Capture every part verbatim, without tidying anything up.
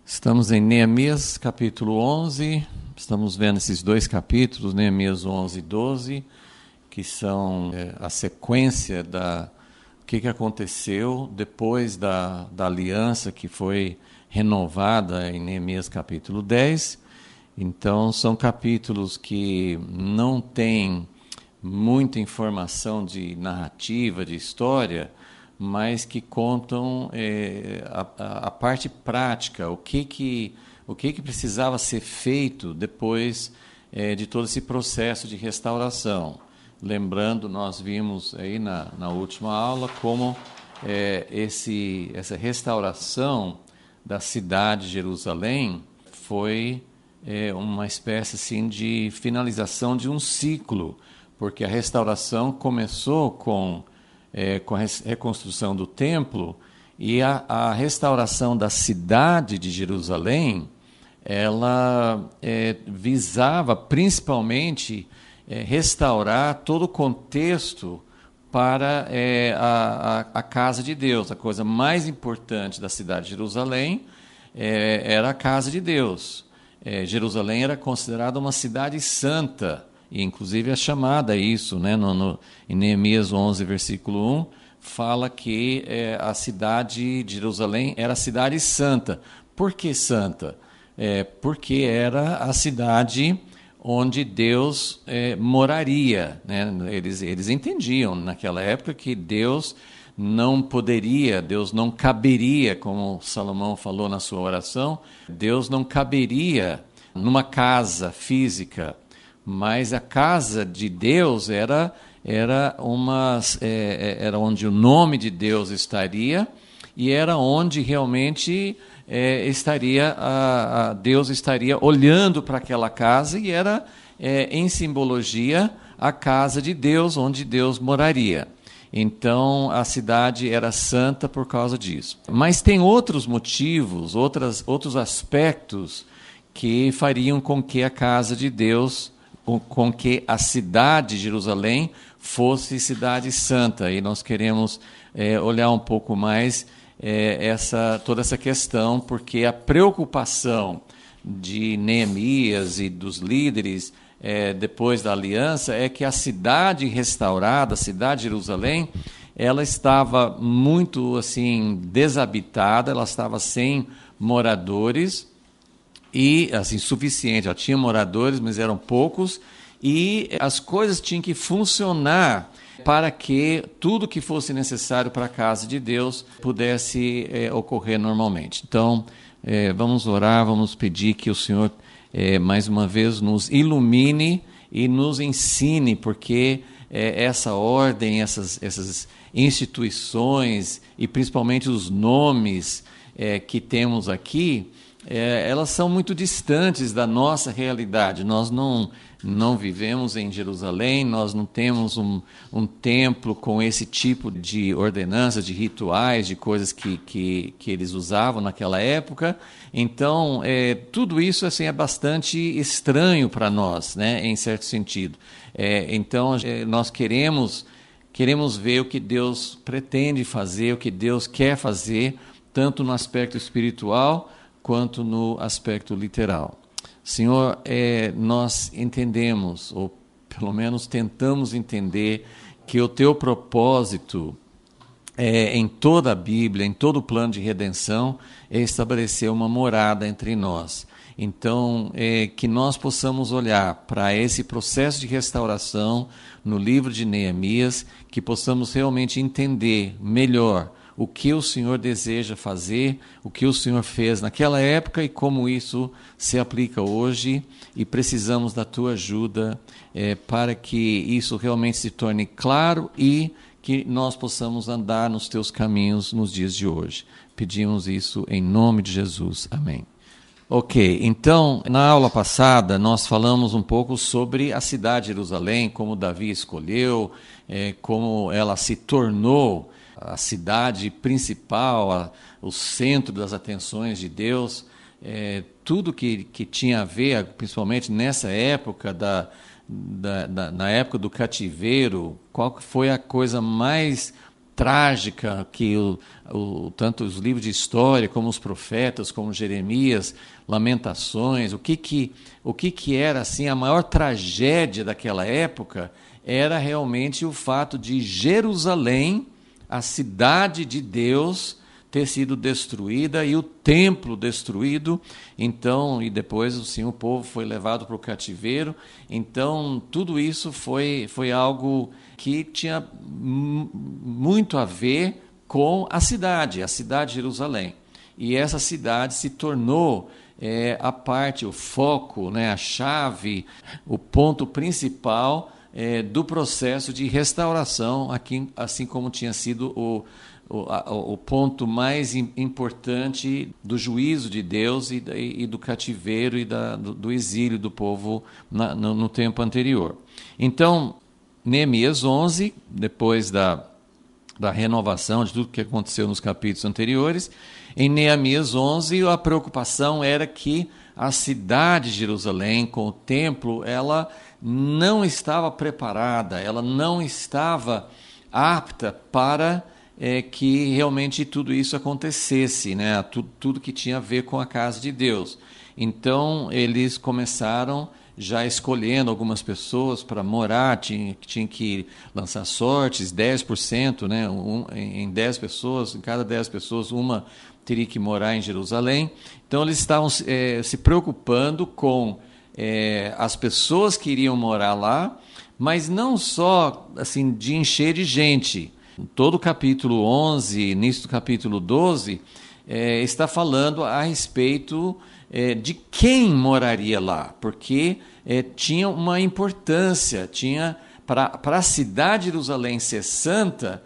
Estamos em Neemias capítulo onze, estamos vendo esses dois capítulos, Neemias onze e doze, que são é, a sequência da o que, que aconteceu depois da, da aliança que foi renovada em Neemias capítulo dez. Então, são capítulos que não têm muita informação de narrativa, de história, mas que contam é, a, a parte prática, o que que, o que que precisava ser feito depois é, de todo esse processo de restauração. Lembrando, nós vimos aí na, na última aula como é, esse, essa restauração da cidade de Jerusalém foi é, uma espécie assim, de finalização de um ciclo, porque a restauração começou com É, com a reconstrução do templo, e a, a restauração da cidade de Jerusalém, ela é, visava principalmente é, restaurar todo o contexto para é, a, a, a casa de Deus. A coisa mais importante da cidade de Jerusalém é, era a casa de Deus. É, Jerusalém era considerada uma cidade santa, e inclusive é chamada isso, né, no, no, em Neemias onze, versículo um, fala que é, a cidade de Jerusalém era a cidade santa. Por que santa? É, porque era a cidade onde Deus é, moraria. Né? Eles, eles entendiam naquela época que Deus não poderia, Deus não caberia, como Salomão falou na sua oração, Deus não caberia numa casa física, mas a casa de Deus era, era, uma, é, era onde o nome de Deus estaria, e era onde realmente é, estaria a, a Deus estaria olhando para aquela casa, e era, é, em simbologia, a casa de Deus, onde Deus moraria. Então, a cidade era santa por causa disso. Mas tem outros motivos, outras, outros aspectos que fariam com que a casa de Deus, com que a cidade de Jerusalém fosse cidade santa. E nós queremos é, olhar um pouco mais é, essa, toda essa questão, porque a preocupação de Neemias e dos líderes é, depois da aliança é que a cidade restaurada, a cidade de Jerusalém, ela estava muito assim desabitada, ela estava sem moradores, e assim, suficiente, já tinha moradores, mas eram poucos, e as coisas tinham que funcionar para que tudo que fosse necessário para a casa de Deus pudesse é, ocorrer normalmente. Então, é, vamos orar, vamos pedir que o Senhor, é, mais uma vez, nos ilumine e nos ensine, porque é, essa ordem, essas, essas instituições, e principalmente os nomes é, que temos aqui, É, elas são muito distantes da nossa realidade. Nós não, não vivemos em Jerusalém, nós não temos um, um templo com esse tipo de ordenanças, de rituais, de coisas que, que, que eles usavam naquela época. Então, é, tudo isso assim, é bastante estranho para nós, né, em certo sentido. É, então, é, nós queremos, queremos ver o que Deus pretende fazer, o que Deus quer fazer, tanto no aspecto espiritual quanto no aspecto literal. Senhor, é, nós entendemos, ou pelo menos tentamos entender, que o teu propósito é, em toda a Bíblia, em todo o plano de redenção, é estabelecer uma morada entre nós. Então, é, que nós possamos olhar para esse processo de restauração no livro de Neemias, que possamos realmente entender melhor o que o Senhor deseja fazer, o que o Senhor fez naquela época e como isso se aplica hoje, e precisamos da tua ajuda é, para que isso realmente se torne claro e que nós possamos andar nos teus caminhos nos dias de hoje. Pedimos isso em nome de Jesus. Amém. Ok, então, na aula passada nós falamos um pouco sobre a cidade de Jerusalém, como Davi escolheu, é, como ela se tornou a cidade principal, a, o centro das atenções de Deus, é, tudo que, que tinha a ver, principalmente nessa época, da, da, da, na época do cativeiro, qual foi a coisa mais trágica que o, o, tanto os livros de história, como os profetas, como Jeremias, Lamentações, o que que, o que que era assim, a maior tragédia daquela época era realmente o fato de Jerusalém, a cidade de Deus, ter sido destruída e o templo destruído. Então, e depois assim, o povo foi levado para o cativeiro. Então, tudo isso foi, foi algo que tinha m- muito a ver com a cidade, a cidade de Jerusalém. E essa cidade se tornou é, a parte, o foco, né, a chave, o ponto principal é, do processo de restauração, aqui, assim como tinha sido o O, a, o ponto mais importante do juízo de Deus e, e, e do cativeiro e da, do, do exílio do povo na, no, no tempo anterior. Então, Neemias onze, depois da, da renovação de tudo que aconteceu nos capítulos anteriores, em Neemias onze a preocupação era que a cidade de Jerusalém, com o templo, ela não estava preparada, ela não estava apta para É, que realmente tudo isso acontecesse, né? tudo, tudo que tinha a ver com a casa de Deus. Então, eles começaram já escolhendo algumas pessoas para morar, tinha, tinha que lançar sortes, dez por cento, né? um, em dez pessoas, em cada dez pessoas, uma teria que morar em Jerusalém. Então, eles estavam é, se preocupando com é, as pessoas que iriam morar lá, mas não só assim, de encher de gente. Todo o capítulo onze, início do capítulo doze, é, está falando a respeito é, de quem moraria lá, porque é, tinha uma importância, tinha para a cidade de Jerusalém ser santa,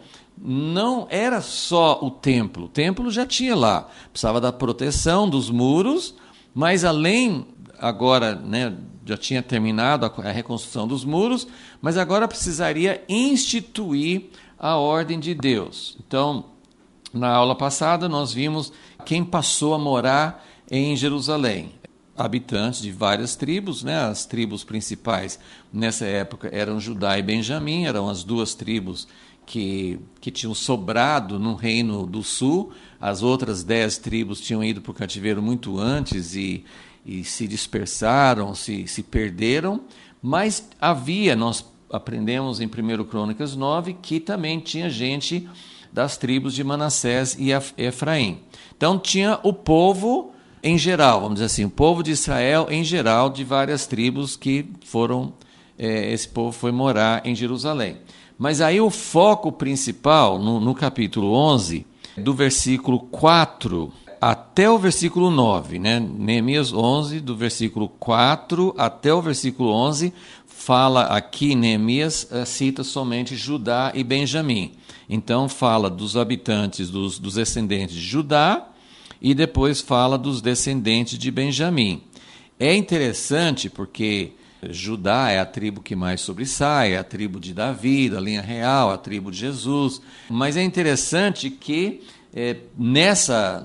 não era só o templo, o templo já tinha lá, precisava da proteção dos muros, mas além, agora, né, já tinha terminado a, a reconstrução dos muros, mas agora precisaria instituir a ordem de Deus. Então, na aula passada, nós vimos quem passou a morar em Jerusalém. Habitantes de várias tribos, né? As tribos principais nessa época eram Judá e Benjamim, eram as duas tribos que, que tinham sobrado no reino do sul. As outras dez tribos tinham ido para o cativeiro muito antes e, e se dispersaram, se, se perderam, mas havia, nós aprendemos em primeira Crônicas nove, que também tinha gente das tribos de Manassés e Efraim. Então tinha o povo em geral, vamos dizer assim, o povo de Israel em geral, de várias tribos que foram, é, esse povo foi morar em Jerusalém. Mas aí o foco principal, no, no capítulo onze, do versículo quatro até o versículo nove, né? Neemias onze, do versículo quatro até o versículo onze, fala aqui, Neemias cita somente Judá e Benjamim. Então fala dos habitantes, dos, dos descendentes de Judá, e depois fala dos descendentes de Benjamim. É interessante porque Judá é a tribo que mais sobressai, é a tribo de Davi, da linha real, a tribo de Jesus. Mas é interessante que é, nessa,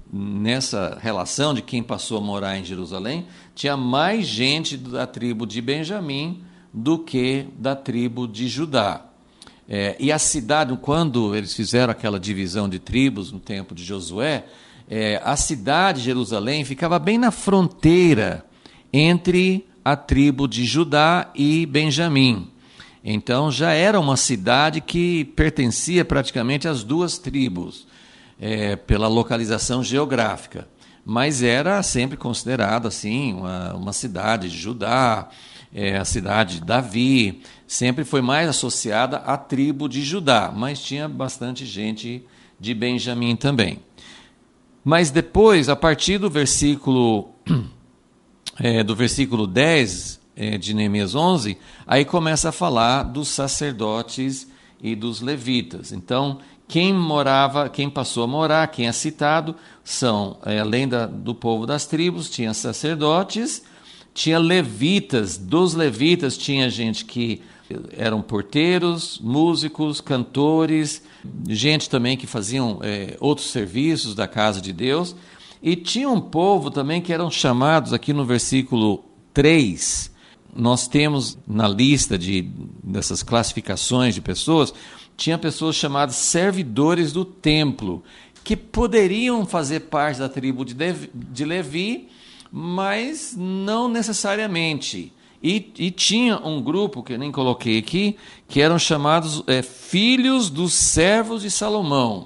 nessa relação de quem passou a morar em Jerusalém, tinha mais gente da tribo de Benjamim do que da tribo de Judá. É, e a cidade, quando eles fizeram aquela divisão de tribos no tempo de Josué, é, a cidade de Jerusalém ficava bem na fronteira entre a tribo de Judá e Benjamim. Então já era uma cidade que pertencia praticamente às duas tribos, é, pela localização geográfica. Mas era sempre considerada assim, uma, uma cidade de Judá, é, a cidade de Davi, sempre foi mais associada à tribo de Judá, mas tinha bastante gente de Benjamim também. Mas depois, a partir do versículo, é, do versículo dez é, de Neemias onze, aí começa a falar dos sacerdotes e dos levitas. Então, quem morava, quem passou a morar, quem é citado, são, é, além da, do povo das tribos, tinha sacerdotes, tinha levitas. Dos levitas tinha gente que eram porteiros, músicos, cantores, gente também que faziam é, outros serviços da casa de Deus. E tinha um povo também que eram chamados, aqui no versículo três, nós temos na lista de, dessas classificações de pessoas, tinha pessoas chamadas servidores do templo, que poderiam fazer parte da tribo de, Devi, de Levi, mas não necessariamente. E, e tinha um grupo, que eu nem coloquei aqui, que eram chamados é, filhos dos servos de Salomão.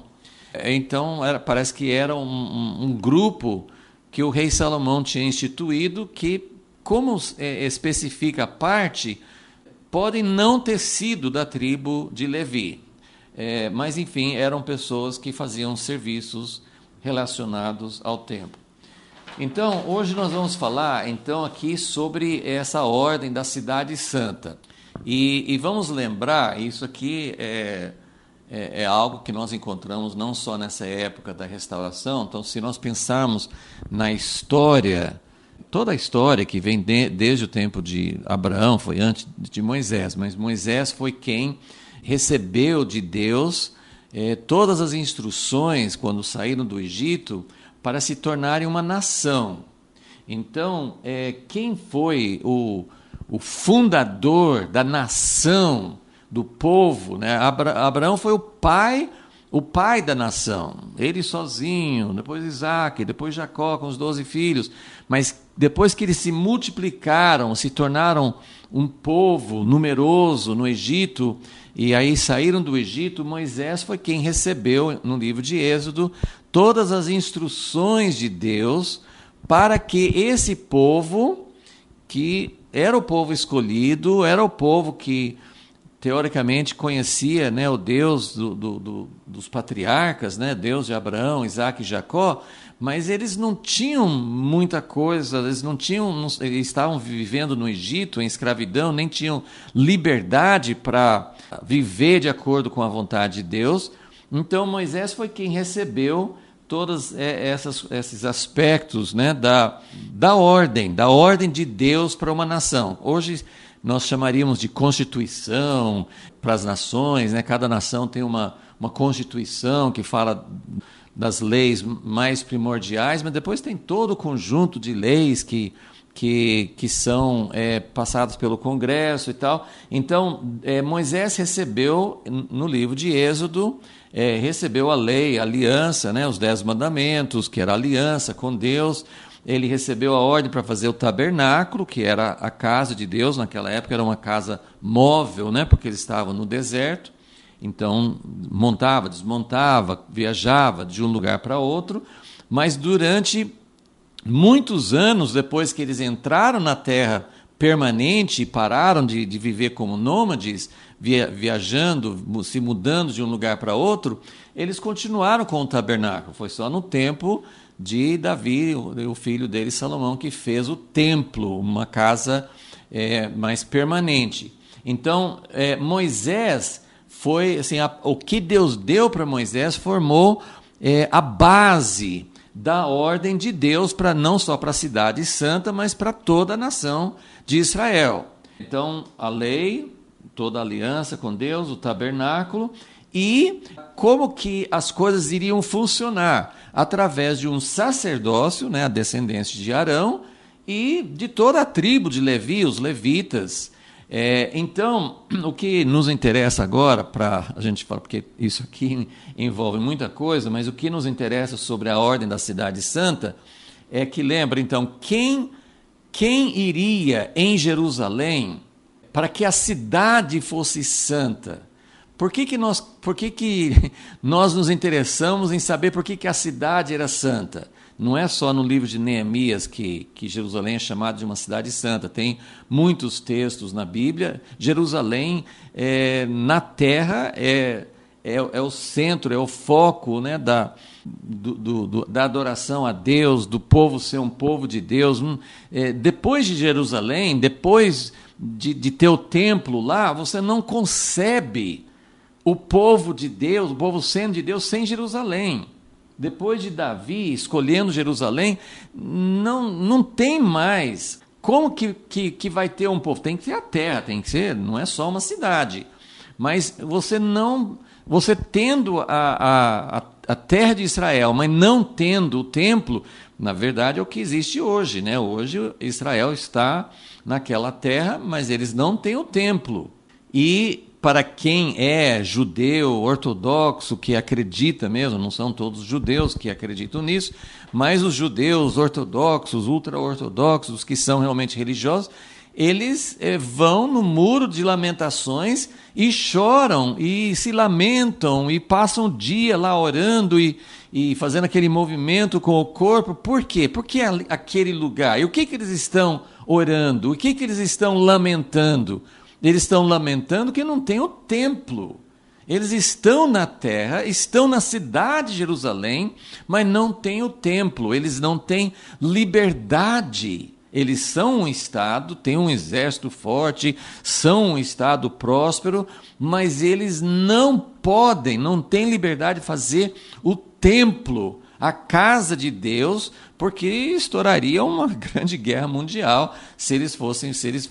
Então, era, parece que era um, um, um grupo que o rei Salomão tinha instituído, que, como é, especifica a parte, podem não ter sido da tribo de Levi. É, mas, enfim, eram pessoas que faziam serviços relacionados ao templo. Então, hoje nós vamos falar, então, aqui sobre essa ordem da Cidade Santa. E, e vamos lembrar, isso aqui é, é, é algo que nós encontramos não só nessa época da restauração. Então, se nós pensarmos na história, toda a história que vem de, desde o tempo de Abraão, foi antes de Moisés, mas Moisés foi quem recebeu de Deus eh, todas as instruções quando saíram do Egito para se tornarem uma nação. Então, eh, quem foi o, o fundador da nação, do povo, né? Abra, Abraão foi o pai, o pai da nação, ele sozinho, depois Isaac, depois Jacó com os doze filhos, mas depois que eles se multiplicaram, se tornaram um povo numeroso no Egito, e aí saíram do Egito, Moisés foi quem recebeu, no livro de Êxodo, todas as instruções de Deus para que esse povo, que era o povo escolhido, era o povo que teoricamente conhecia, né, o Deus do, do, do, dos patriarcas, né, Deus de Abraão, Isaac e Jacó, mas eles não tinham muita coisa, eles não tinham, não, eles estavam vivendo no Egito em escravidão, nem tinham liberdade para viver de acordo com a vontade de Deus. Então Moisés foi quem recebeu todos essas, esses aspectos, né, da, da ordem, da ordem de Deus para uma nação. Hoje nós chamaríamos de constituição para as nações, né? Cada nação tem uma, uma constituição que fala das leis mais primordiais, mas depois tem todo o conjunto de leis que, que, que são é, passadas pelo Congresso e tal. Então, é, Moisés recebeu, no livro de Êxodo, é, recebeu a lei, a aliança, né, os dez mandamentos, que era a aliança com Deus. Ele recebeu a ordem para fazer o tabernáculo, que era a casa de Deus. Naquela época era uma casa móvel, né, porque eles estavam no deserto. Então, montava, desmontava, viajava de um lugar para outro, mas durante muitos anos, depois que eles entraram na terra permanente e pararam de, de viver como nômades, via, viajando, se mudando de um lugar para outro, eles continuaram com o tabernáculo. Foi só no tempo de Davi, o, o filho dele, Salomão, que fez o templo, uma casa é, mais permanente. Então, é, Moisés... Foi assim, a, o que Deus deu para Moisés formou é, a base da ordem de Deus, para não só para a cidade santa, mas para toda a nação de Israel. Então, a lei, toda a aliança com Deus, o tabernáculo, e como que as coisas iriam funcionar através de um sacerdócio, né, a descendência de Arão, e de toda a tribo de Levi, os levitas. É, então, o que nos interessa agora, para a gente falar, porque isso aqui envolve muita coisa, mas o que nos interessa sobre a ordem da Cidade Santa é que, lembra, então, quem, quem iria em Jerusalém para que a cidade fosse santa? Por que que nós, por que que nós nos interessamos em saber por que que a cidade era santa? Não é só no livro de Neemias que, que Jerusalém é chamada de uma cidade santa. Tem muitos textos na Bíblia. Jerusalém, é, na terra, é, é, é o centro, é o foco, né, da, do, do, do, da adoração a Deus, do povo ser um povo de Deus. É, depois de Jerusalém, depois de, de ter o templo lá, você não concebe o povo de Deus, o povo sendo de Deus, sem Jerusalém. Depois de Davi escolhendo Jerusalém, não, não tem mais. Como que, que, que vai ter um povo? Tem que ter a terra, tem que ser, não é só uma cidade. Mas você não, você tendo a, a, a terra de Israel, mas não tendo o templo, na verdade é o que existe hoje, né? Hoje Israel está naquela terra, mas eles não têm o templo. E para quem é judeu, ortodoxo, que acredita mesmo, não são todos judeus que acreditam nisso, mas os judeus ortodoxos, ultra-ortodoxos, que são realmente religiosos, eles eh, vão no muro de lamentações e choram, e se lamentam, e passam o dia lá orando e, e fazendo aquele movimento com o corpo. Por quê? Porque aquele lugar. E o que, que eles estão orando? O que, que eles estão lamentando? Eles estão lamentando que não tem o templo. Eles estão na terra, estão na cidade de Jerusalém, mas não tem o templo. Eles não têm liberdade. Eles são um estado, têm um exército forte, são um estado próspero, mas eles não podem, não têm liberdade de fazer o templo, a casa de Deus, porque estouraria uma grande guerra mundial se eles fossem, se eles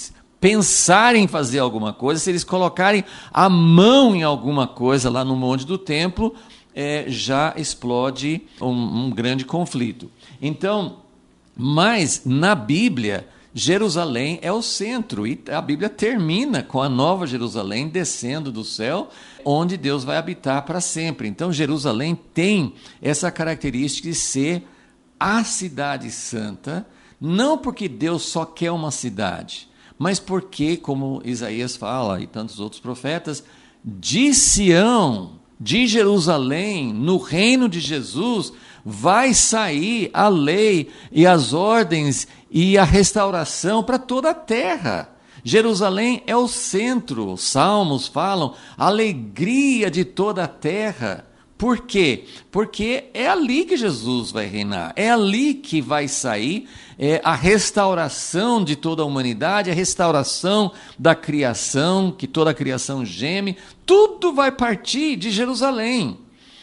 pensarem em fazer alguma coisa, se eles colocarem a mão em alguma coisa lá no monte do templo, é, já explode um, um grande conflito. Então, mas na Bíblia, Jerusalém é o centro, e a Bíblia termina com a nova Jerusalém descendo do céu, onde Deus vai habitar para sempre. Então Jerusalém tem essa característica de ser a cidade santa, não porque Deus só quer uma cidade, mas porque, como Isaías fala e tantos outros profetas, de Sião, de Jerusalém, no reino de Jesus, vai sair a lei e as ordens e a restauração para toda a terra. Jerusalém é o centro, os salmos falam, a alegria de toda a terra. Por quê? Porque é ali que Jesus vai reinar, é ali que vai sair é, a restauração de toda a humanidade, a restauração da criação, que toda a criação geme, tudo vai partir de Jerusalém.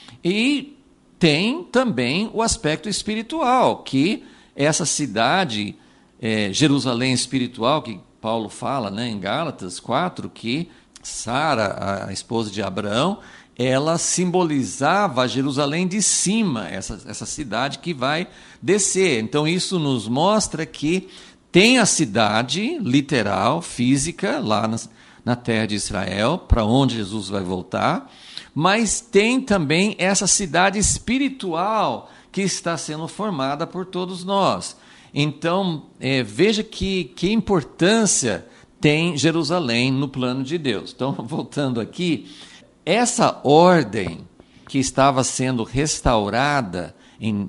E tem também o aspecto espiritual, que essa cidade, é, Jerusalém espiritual, que Paulo fala, né, em Gálatas quatro, que Sara, a esposa de Abraão, ela simbolizava a Jerusalém de cima, essa, essa cidade que vai descer. Então isso nos mostra que tem a cidade literal, física, lá na, na terra de Israel, para onde Jesus vai voltar, mas tem também essa cidade espiritual que está sendo formada por todos nós. Então, é, veja que, que importância tem Jerusalém no plano de Deus. Então, voltando aqui, essa ordem que estava sendo restaurada, em,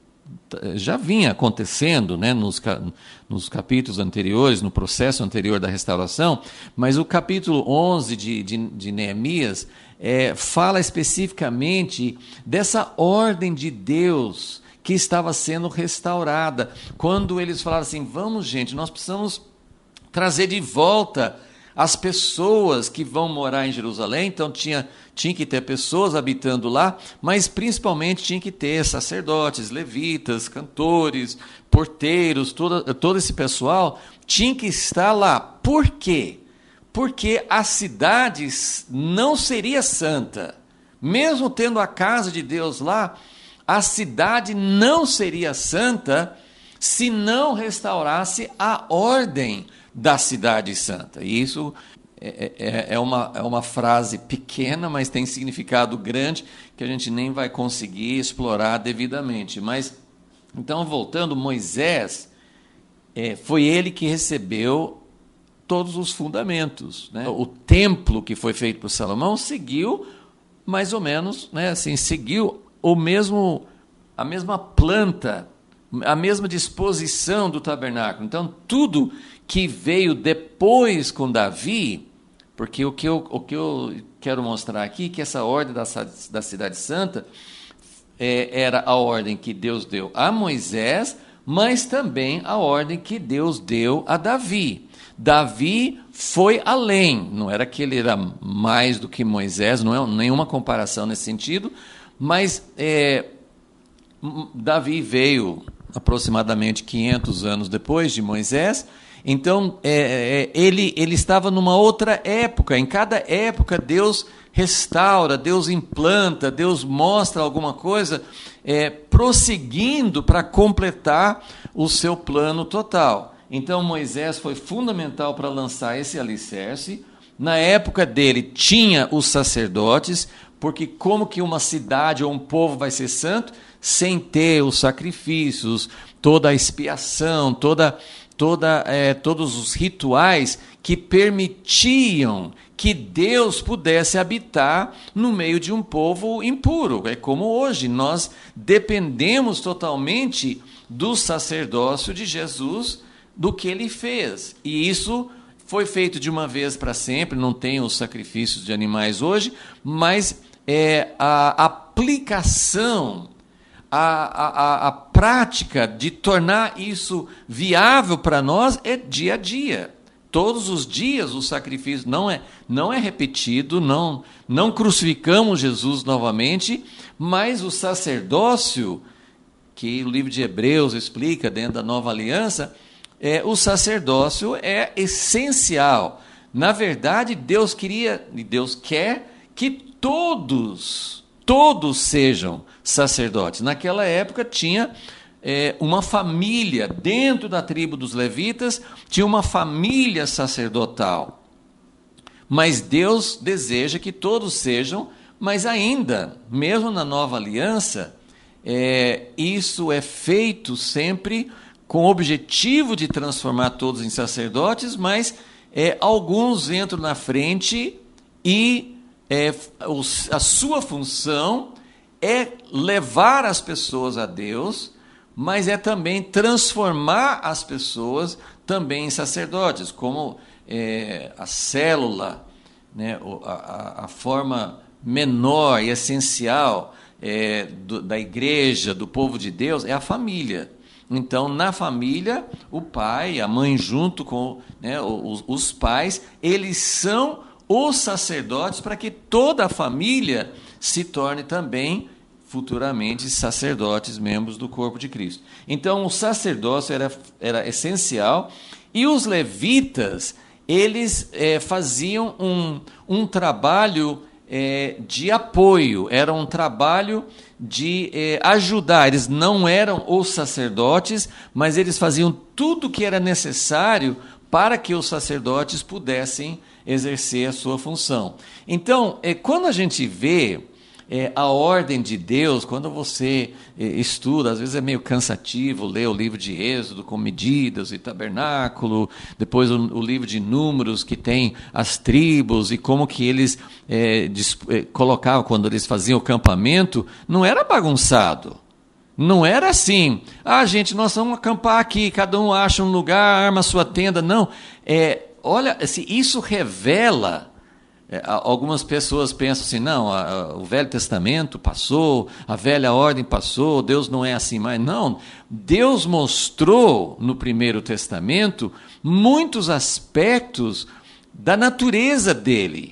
já vinha acontecendo, né, nos, nos capítulos anteriores, no processo anterior da restauração, mas o capítulo onze de, de, de Neemias é, fala especificamente dessa ordem de Deus que estava sendo restaurada. Quando eles falaram assim, vamos gente, nós precisamos trazer de volta as pessoas que vão morar em Jerusalém, então tinha, tinha que ter pessoas habitando lá, mas principalmente tinha que ter sacerdotes, levitas, cantores, porteiros, todo, todo esse pessoal tinha que estar lá. Por quê? Porque a cidade não seria santa. Mesmo tendo a casa de Deus lá, a cidade não seria santa se não restaurasse a ordem da cidade santa. E isso é, é, é, uma, é uma frase pequena, mas tem significado grande, que a gente nem vai conseguir explorar devidamente. Mas, então, voltando, Moisés, é, foi ele que recebeu todos os fundamentos, né? O templo que foi feito por Salomão seguiu, mais ou menos, né, assim, seguiu o mesmo, a mesma planta, a mesma disposição do tabernáculo. Então, tudo que veio depois com Davi, porque o que eu, o que eu quero mostrar aqui é que essa ordem da, da Cidade Santa é, era a ordem que Deus deu a Moisés, mas também a ordem que Deus deu a Davi. Davi foi além, não era que ele era mais do que Moisés, não é nenhuma comparação nesse sentido, mas é, Davi veio aproximadamente quinhentos anos depois de Moisés. Então, é, é, ele, ele estava numa outra época. Em cada época, Deus restaura, Deus implanta, Deus mostra alguma coisa, é, prosseguindo para completar o seu plano total. Então, Moisés foi fundamental para lançar esse alicerce, Na época dele tinha os sacerdotes, porque como que uma cidade ou um povo vai ser santo sem ter os sacrifícios, toda a expiação, toda, toda, é, todos os rituais que permitiam que Deus pudesse habitar no meio de um povo impuro. É como hoje, nós dependemos totalmente do sacerdócio de Jesus, do que ele fez. E isso foi feito de uma vez para sempre, não tem os sacrifícios de animais hoje, mas é, a aplicação, a, a, a prática de tornar isso viável para nós é dia a dia. Todos os dias o sacrifício não é, não é repetido, não, não crucificamos Jesus novamente, mas o sacerdócio, que o livro de Hebreus explica dentro da Nova Aliança, é, o sacerdócio é essencial. Na verdade, Deus queria, e Deus quer que todos, todos sejam sacerdotes. Naquela época tinha é, uma família, dentro da tribo dos levitas, tinha uma família sacerdotal. Mas Deus deseja que todos sejam, mas ainda, mesmo na Nova Aliança, é, isso é feito sempre com o objetivo de transformar todos em sacerdotes, mas é, alguns entram na frente e é, os, a sua função é levar as pessoas a Deus, mas é também transformar as pessoas também em sacerdotes, como é, a célula, né, a, a, a forma menor e essencial é, do, da igreja, do povo de Deus, é a família. Então, na família, o pai, a mãe junto com, né, os, os pais, eles são os sacerdotes para que toda a família se torne também futuramente sacerdotes, membros do corpo de Cristo. Então, o sacerdócio era, era essencial, e os levitas, eles é, faziam um, um trabalho é, de apoio, era um trabalho de é, ajudar. Eles não eram os sacerdotes, mas eles faziam tudo o que era necessário para que os sacerdotes pudessem exercer a sua função. Então, é, quando a gente vê é, a ordem de Deus, quando você é, estuda, às vezes é meio cansativo ler o livro de Êxodo com medidas e tabernáculo, depois o, o livro de Números, que tem as tribos e como que eles é, disp- é, colocavam quando eles faziam o acampamento, não era bagunçado. Não era assim, ah, gente, nós vamos acampar aqui, cada um acha um lugar, arma a sua tenda. Não, é, olha, assim, isso revela. É, algumas pessoas pensam assim, não, a, a, o Velho Testamento passou, a velha ordem passou, Deus não é assim mais. Não, Deus mostrou no Primeiro Testamento muitos aspectos da natureza dele.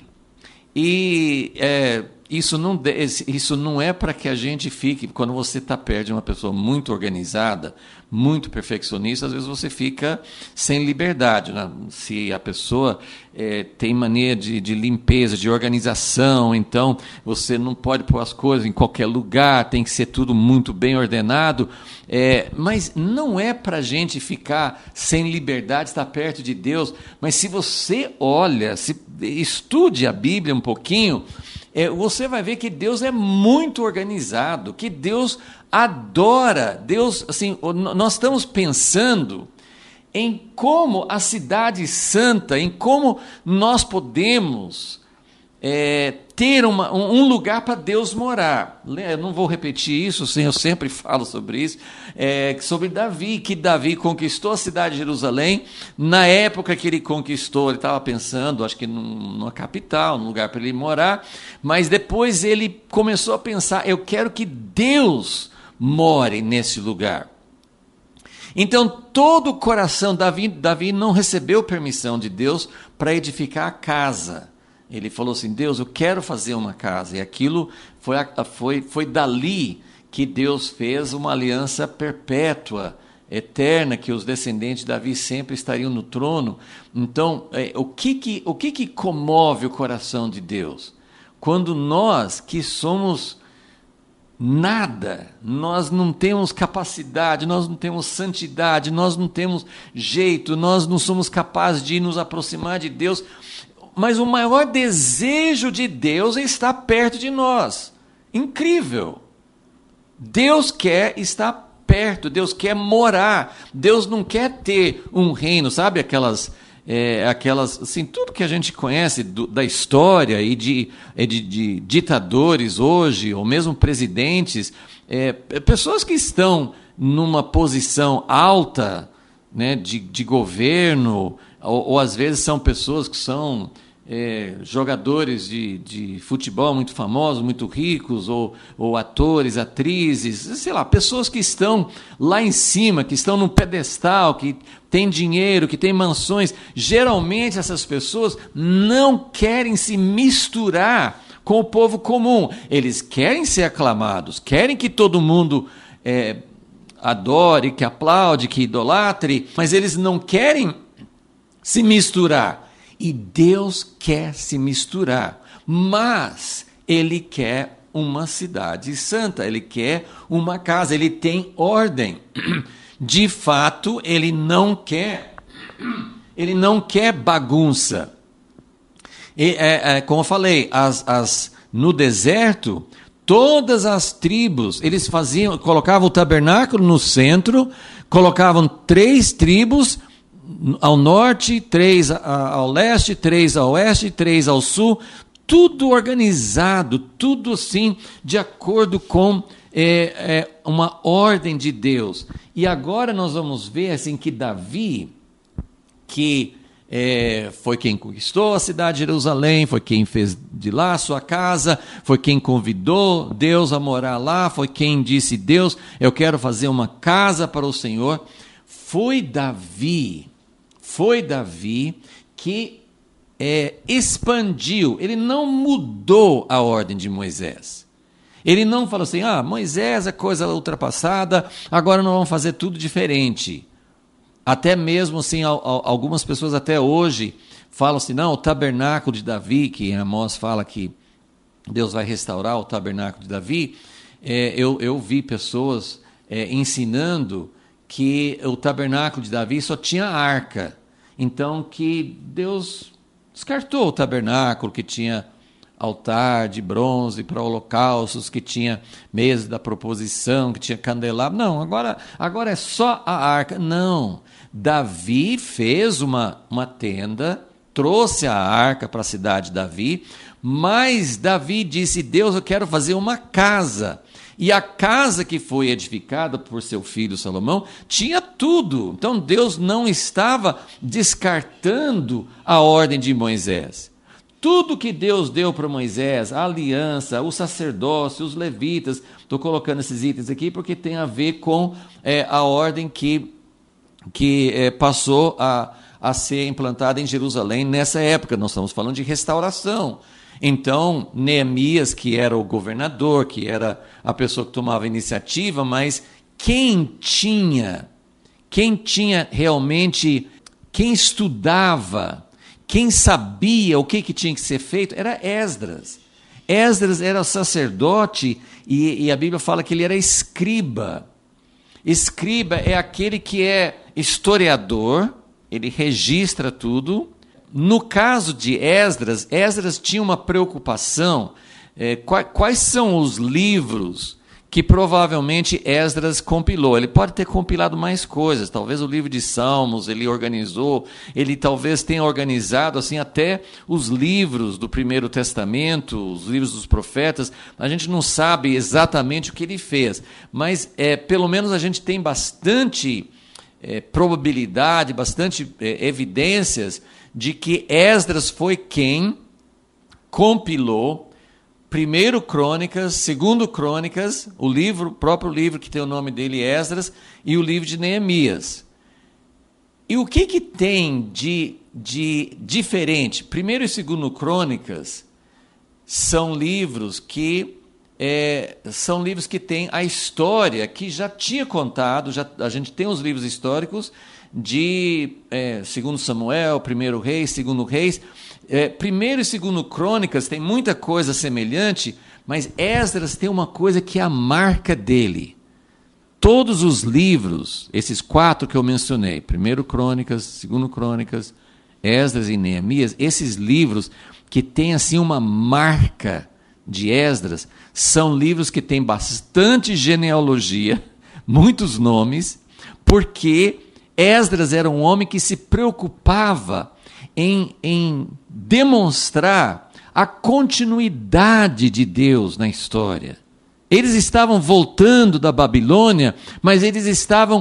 E é, isso, não, isso não é para que a gente fique, quando você está perto de uma pessoa muito organizada, muito perfeccionista, às vezes você fica sem liberdade, né? Se a pessoa é, tem mania de, de limpeza, de organização, então você não pode pôr as coisas em qualquer lugar, tem que ser tudo muito bem ordenado, é, mas não é para a gente ficar sem liberdade, estar perto de Deus. Mas se você olha, se estude a Bíblia um pouquinho, é, você vai ver que Deus é muito organizado, que Deus adora, Deus, assim, nós estamos pensando em como a cidade santa, em como nós podemos é, ter uma, um lugar para Deus morar. Eu não vou repetir isso, sim, eu sempre falo sobre isso, é, sobre Davi, que Davi conquistou a cidade de Jerusalém. Na época que ele conquistou, ele estava pensando, acho que numa capital, num lugar para ele morar, mas depois ele começou a pensar, eu quero que Deus more nesse lugar. Então, todo o coração, Davi, Davi não recebeu permissão de Deus para edificar a casa. Ele falou assim, Deus, eu quero fazer uma casa. E aquilo foi, foi, foi dali que Deus fez uma aliança perpétua, eterna, que os descendentes de Davi sempre estariam no trono. Então, é, o, que, que, o que, que comove o coração de Deus? Quando nós, que somos nada, nós não temos capacidade, nós não temos santidade, nós não temos jeito, nós não somos capazes de nos aproximar de Deus. mas o maior desejo de Deus é estar perto de nós. Incrível! Deus quer estar perto, Deus quer morar, Deus não quer ter um reino, sabe aquelas... É, aquelas, assim, tudo que a gente conhece do, da história e de, de, de ditadores hoje, ou mesmo presidentes, é, pessoas que estão numa posição alta, né, de, de governo, ou, ou às vezes são pessoas que são é, jogadores de, de futebol muito famosos, muito ricos, ou, ou atores, atrizes, sei lá, pessoas que estão lá em cima, que estão num pedestal, que têm dinheiro, que têm mansões. Geralmente essas pessoas não querem se misturar com o povo comum. Eles querem ser aclamados, querem que todo mundo é, adore, que aplaude, que idolatre, mas eles não querem se misturar. E Deus quer se misturar, mas Ele quer uma cidade santa, Ele quer uma casa, Ele tem ordem. De fato, Ele não quer, Ele não quer bagunça. E, é, é, como eu falei, as, as, no deserto, todas as tribos, eles faziam, colocavam o tabernáculo no centro, colocavam três tribos, ao norte, três ao leste, três ao oeste, três ao sul, tudo organizado, tudo assim, de acordo com é, é, uma ordem de Deus. E agora nós vamos ver assim, que Davi, que é, foi quem conquistou a cidade de Jerusalém, foi quem fez de lá a sua casa, foi quem convidou Deus a morar lá, foi quem disse, Deus, eu quero fazer uma casa para o Senhor. Foi Davi... Foi Davi que é, expandiu, ele não mudou a ordem de Moisés. Ele não falou assim, ah, Moisés é coisa ultrapassada, agora nós vamos fazer tudo diferente. Até mesmo assim, algumas pessoas até hoje falam assim, não, o tabernáculo de Davi, que em Amós fala que Deus vai restaurar o tabernáculo de Davi, é, eu, eu vi pessoas é, ensinando que o tabernáculo de Davi só tinha arca. Então, que Deus descartou o tabernáculo, que tinha altar de bronze para holocaustos, que tinha mesa da proposição, que tinha candelabro. Não, agora, agora é só a arca. Não, Davi fez uma, uma tenda, trouxe a arca para a cidade de Davi, mas Davi disse, Deus, eu quero fazer uma casa. E a casa que foi edificada por seu filho Salomão tinha tudo. Então Deus não estava descartando a ordem de Moisés. Tudo que Deus deu para Moisés, a aliança, o sacerdócio, os levitas, estou colocando esses itens aqui porque tem a ver com é, a ordem que, que é, passou a, a ser implantada em Jerusalém nessa época. Nós estamos falando de restauração. Então, Neemias, que era o governador, que era a pessoa que tomava a iniciativa, mas quem tinha, quem tinha realmente, quem estudava, quem sabia o que, que tinha que ser feito, era Esdras. Esdras era sacerdote e, e a Bíblia fala que ele era escriba. Escriba é aquele que é historiador, ele registra tudo. No caso de Esdras, Esdras tinha uma preocupação, é, quais, quais são os livros que provavelmente Esdras compilou? Ele pode ter compilado mais coisas, talvez o livro de Salmos ele organizou, ele talvez tenha organizado assim até os livros do Primeiro Testamento, os livros dos profetas. A gente não sabe exatamente o que ele fez, mas é, pelo menos a gente tem bastante é, probabilidade, bastante é, evidências de que Esdras foi quem compilou Primeiro Crônicas, Segundo Crônicas, o livro, o próprio livro que tem o nome dele, Esdras, e o livro de Neemias. E o que, que tem de, de diferente? Primeiro e Segundo Crônicas são livros que é, são livros que têm a história que já tinha contado, já, a gente tem os livros históricos de é, Segundo Samuel, Primeiro Reis, Segundo Reis. É, Primeiro e Segundo Crônicas tem muita coisa semelhante, mas Esdras tem uma coisa que é a marca dele. Todos os livros, esses quatro que eu mencionei, Primeiro Crônicas, Segundo Crônicas, Esdras e Neemias, esses livros que têm assim uma marca de Esdras, são livros que têm bastante genealogia, muitos nomes, porque Esdras era um homem que se preocupava em, em demonstrar a continuidade de Deus na história. Eles estavam voltando da Babilônia, mas eles estavam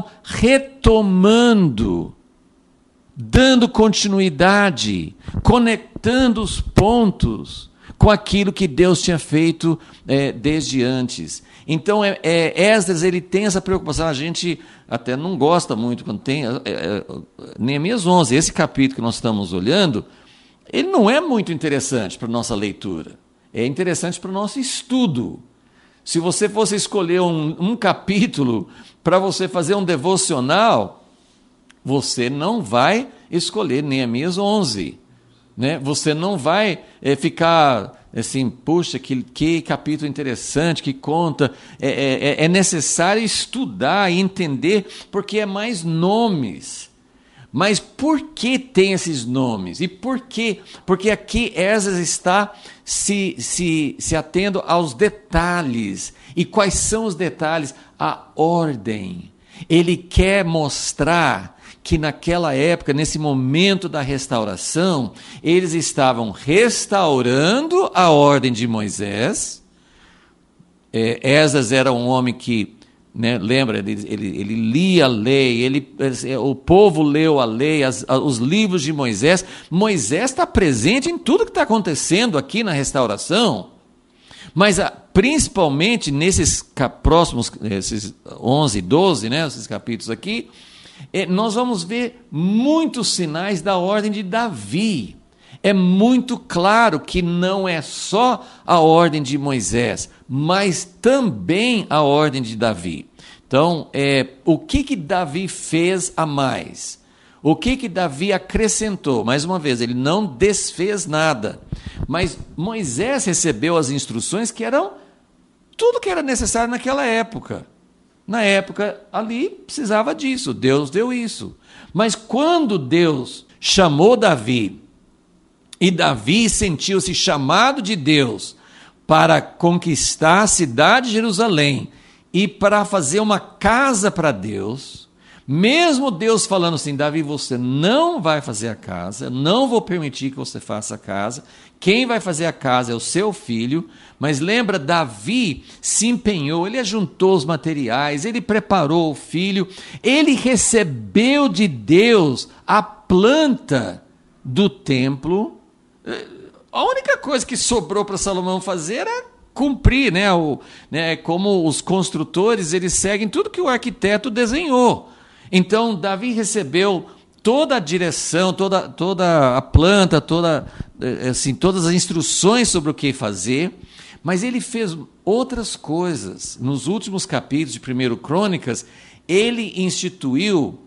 retomando, dando continuidade, conectando os pontos com aquilo que Deus tinha feito é, desde antes. Então, é, é, Esdras, ele tem essa preocupação. A gente até não gosta muito quando tem... É, é, Neemias onze, esse capítulo que nós estamos olhando, ele não é muito interessante para a nossa leitura. É interessante para o nosso estudo. Se você fosse escolher um, um capítulo para você fazer um devocional, você não vai escolher Neemias onze. Né? Você não vai é, ficar assim, puxa, que, que capítulo interessante, que conta. É, é, é necessário estudar e entender, porque é mais nomes. Mas por que tem esses nomes? E por quê? Porque aqui Esdras está se, se, se atendo aos detalhes. E quais são os detalhes? A ordem. Ele quer mostrar que naquela época, nesse momento da restauração, eles estavam restaurando a ordem de Moisés. É, Esdras era um homem que, né, lembra, ele, ele, ele lia a lei, ele, o povo leu a lei, as, os livros de Moisés. Moisés está presente em tudo que está acontecendo aqui na restauração, mas principalmente nesses próximos, esses onze, doze, né, esses capítulos aqui, nós vamos ver muitos sinais da ordem de Davi. É muito claro que não é só a ordem de Moisés, mas também a ordem de Davi. Então, é, o que que Davi fez a mais? O que que Davi acrescentou? Mais uma vez, ele não desfez nada, mas Moisés recebeu as instruções que eram tudo que era necessário naquela época. Na época ali precisava disso, Deus deu isso. Mas quando Deus chamou Davi, e Davi sentiu-se chamado de Deus para conquistar a cidade de Jerusalém e para fazer uma casa para Deus, mesmo Deus falando assim, Davi, você não vai fazer a casa, não vou permitir que você faça a casa, quem vai fazer a casa é o seu filho. Mas lembra, Davi se empenhou, ele ajuntou os materiais, ele preparou o filho, ele recebeu de Deus a planta do templo. A única coisa que sobrou para Salomão fazer era cumprir, né, o, né, como os construtores, eles seguem tudo que o arquiteto desenhou. Então, Davi recebeu toda a direção, toda, toda a planta, toda, assim, todas as instruções sobre o que fazer, mas ele fez outras coisas. Nos últimos capítulos de primeiro Crônicas, ele instituiu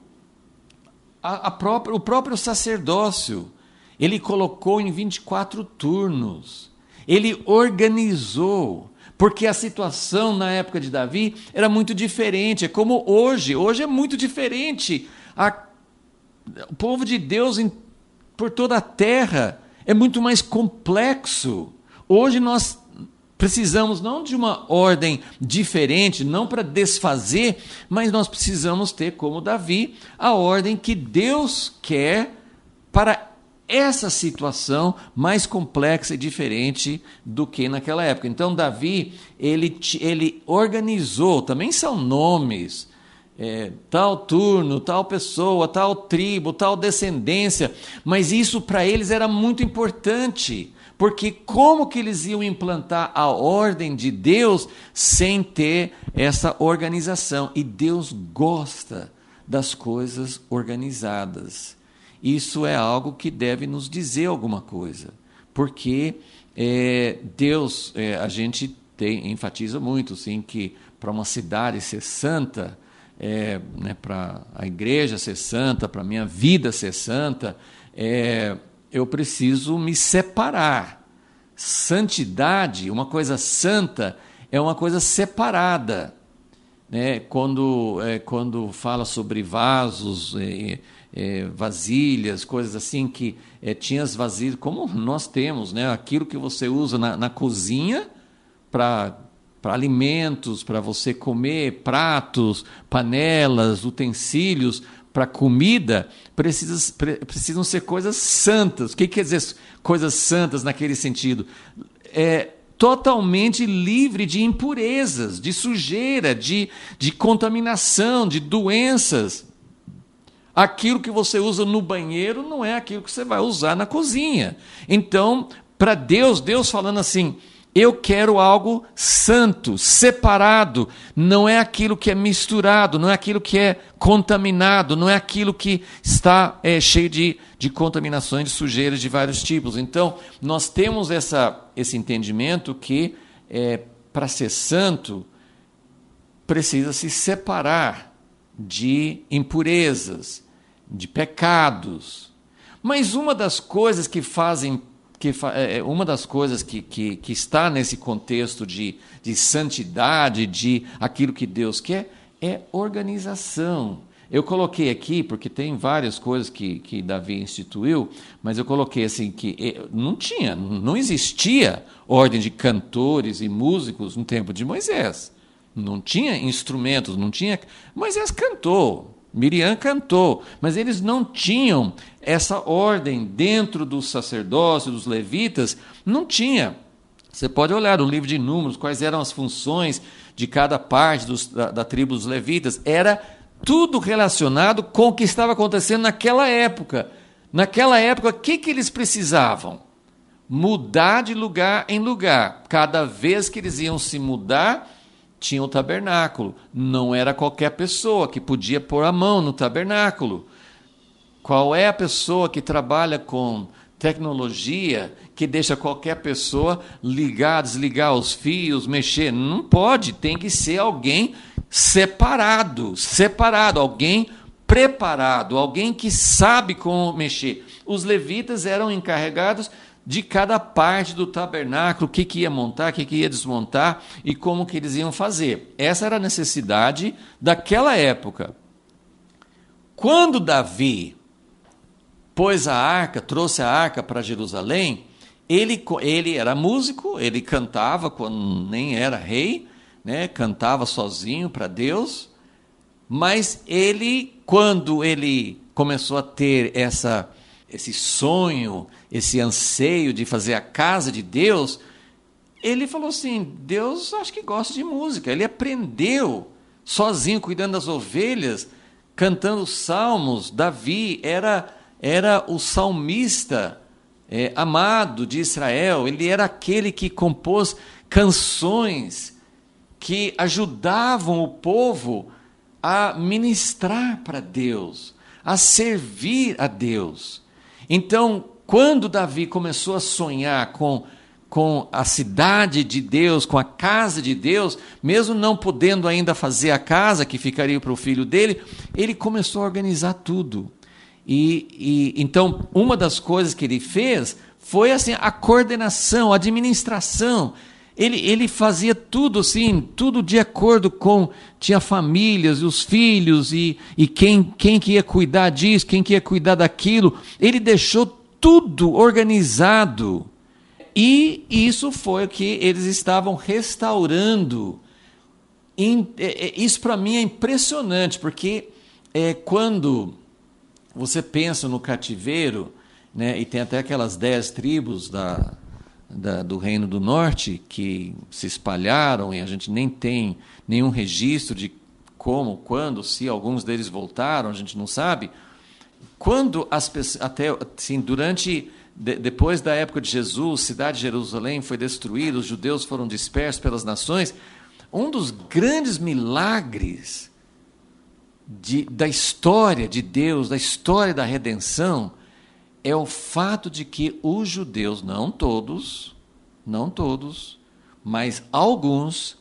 a, a própria, o próprio sacerdócio. Ele colocou em vinte e quatro turnos. Ele organizou, porque a situação na época de Davi era muito diferente. É como hoje. Hoje é muito diferente. A, o povo de Deus em, por toda a terra é muito mais complexo. Hoje nós precisamos não de uma ordem diferente, não para desfazer, mas nós precisamos ter, como Davi, a ordem que Deus quer para essa situação mais complexa e diferente do que naquela época. Então, Davi, ele, ele organizou, também são nomes, é, tal turno, tal pessoa, tal tribo, tal descendência, mas isso para eles era muito importante, porque como que eles iam implantar a ordem de Deus sem ter essa organização? E Deus gosta das coisas organizadas. Isso é algo que deve nos dizer alguma coisa, porque é, Deus, é, a gente tem, enfatiza muito, sim, que para uma cidade ser santa, é, né, para a igreja ser santa, para a minha vida ser santa, é, eu preciso me separar. Santidade, uma coisa santa, é uma coisa separada. né? Quando, é, quando fala sobre vasos, é, é, vasilhas, coisas assim, que é, tinha as vasilhas, como nós temos, né? Aquilo que você usa na, na cozinha para para alimentos, para você comer, pratos, panelas, utensílios para comida, precisa, pre, precisam ser coisas santas. O que quer dizer coisas santas naquele sentido? É totalmente livre de impurezas, de sujeira, de, de contaminação, de doenças. Aquilo que você usa no banheiro não é aquilo que você vai usar na cozinha. Então, para Deus, Deus falando assim, eu quero algo santo, separado, não é aquilo que é misturado, não é aquilo que é contaminado, não é aquilo que está é, cheio de, de contaminações, de sujeiras de vários tipos. Então, nós temos essa, esse entendimento que, é, para ser santo, precisa se separar de impurezas, de pecados. Mas uma das coisas que fazem que uma das coisas que, que, que está nesse contexto de, de santidade, de aquilo que Deus quer, é organização. Eu coloquei aqui, porque tem várias coisas que, que Davi instituiu, mas eu coloquei assim, que não tinha, não existia ordem de cantores e músicos no tempo de Moisés. Não tinha instrumentos, não tinha... Moisés cantou, Miriam cantou, mas eles não tinham essa ordem dentro do sacerdócio, dos levitas, não tinha. Você pode olhar no livro de Números, quais eram as funções de cada parte dos, da, da tribo dos levitas, era tudo relacionado com o que estava acontecendo naquela época. Naquela época, o que, que eles precisavam? Mudar de lugar em lugar. Cada vez que eles iam se mudar, tinha o tabernáculo. Não era qualquer pessoa que podia pôr a mão no tabernáculo. Qual é a pessoa que trabalha com tecnologia que deixa qualquer pessoa ligar, desligar os fios, mexer? Não pode, tem que ser alguém separado, separado, alguém preparado, alguém que sabe como mexer. Os levitas eram encarregados de cada parte do tabernáculo, o que, que ia montar, o que, que ia desmontar e como que eles iam fazer. Essa era a necessidade daquela época. Quando Davi pôs a arca, trouxe a arca para Jerusalém, ele, ele era músico, ele cantava quando nem era rei, né, cantava sozinho para Deus, mas ele, quando ele começou a ter essa... esse sonho, esse anseio de fazer a casa de Deus, ele falou assim, Deus acho que gosta de música. Ele aprendeu sozinho, cuidando das ovelhas, cantando salmos. Davi era, era o salmista é, amado de Israel. Ele era aquele que compôs canções que ajudavam o povo a ministrar para Deus, a servir a Deus. Então, quando Davi começou a sonhar com, com a cidade de Deus, com a casa de Deus, mesmo não podendo ainda fazer a casa que ficaria para o filho dele, ele começou a organizar tudo. E, e então, uma das coisas que ele fez foi assim, a coordenação, a administração. Ele, ele fazia tudo assim, tudo de acordo com, tinha famílias, os filhos, e, e quem, quem que ia cuidar disso, quem que ia cuidar daquilo. Ele deixou tudo organizado. E isso foi o que eles estavam restaurando. Isso para mim é impressionante, porque é, quando você pensa no cativeiro, né, e tem até aquelas dez tribos da... Da, do Reino do Norte, que se espalharam e a gente nem tem nenhum registro de como, quando, se alguns deles voltaram, a gente não sabe. Quando as pessoas, até assim, durante, de, depois da época de Jesus, a cidade de Jerusalém foi destruída, os judeus foram dispersos pelas nações, um dos grandes milagres de, da história de Deus, da história da redenção, é o fato de que os judeus, não todos, não todos, mas alguns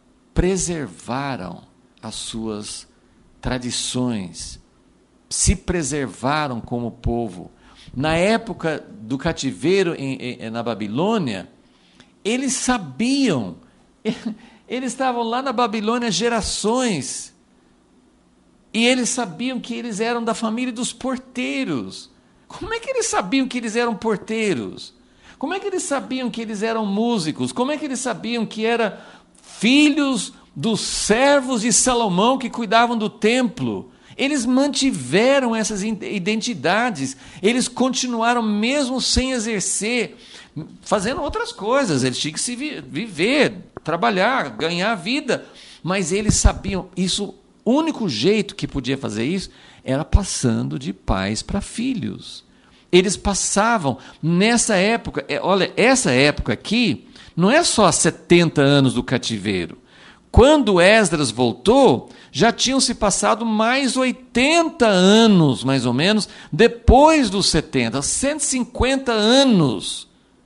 preservaram as suas tradições, se preservaram como povo. Na época do cativeiro em, em, na Babilônia, eles sabiam, Eles estavam lá na Babilônia gerações. E eles sabiam que eles eram da família dos porteiros. Como é que eles sabiam que eles eram porteiros? Como é que eles sabiam que eles eram músicos? Como é que eles sabiam que eram filhos dos servos de Salomão que cuidavam do templo? Eles mantiveram essas identidades. Eles continuaram mesmo sem exercer, fazendo outras coisas. Eles tinham que se viver, trabalhar, ganhar vida. Mas eles sabiam isso. O único jeito que podia fazer isso era passando de pais para filhos. Eles passavam nessa época, olha, essa época aqui não é só setenta anos do cativeiro. Quando Esdras voltou, já tinham se passado mais oitenta anos, mais ou menos, depois dos setenta, cento e cinquenta anos.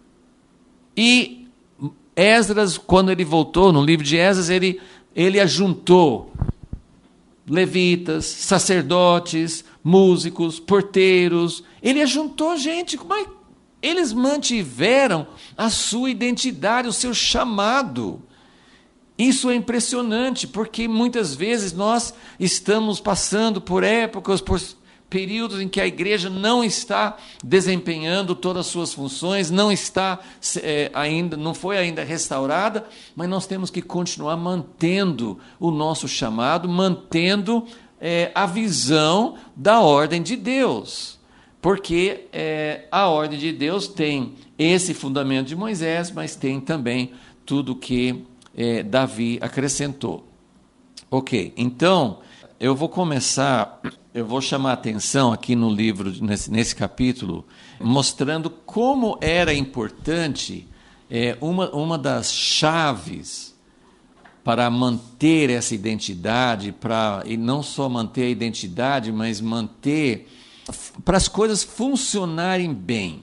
E Esdras, quando ele voltou, no livro de Esdras, ele, ele ajuntou levitas, sacerdotes, músicos, porteiros. Ele ajuntou gente, mas eles mantiveram a sua identidade, o seu chamado. Isso é impressionante, porque muitas vezes nós estamos passando por épocas, por períodos em que a igreja não está desempenhando todas as suas funções, não está é, ainda, não foi ainda restaurada, mas nós temos que continuar mantendo o nosso chamado, mantendo é, a visão da ordem de Deus, porque é, a ordem de Deus tem esse fundamento de Moisés, mas tem também tudo que é, Davi acrescentou. Ok, então eu vou começar, eu vou chamar a atenção aqui no livro, nesse, nesse capítulo, mostrando como era importante, é, uma, uma das chaves para manter essa identidade, para, e não só manter a identidade, mas manter, para as coisas funcionarem bem.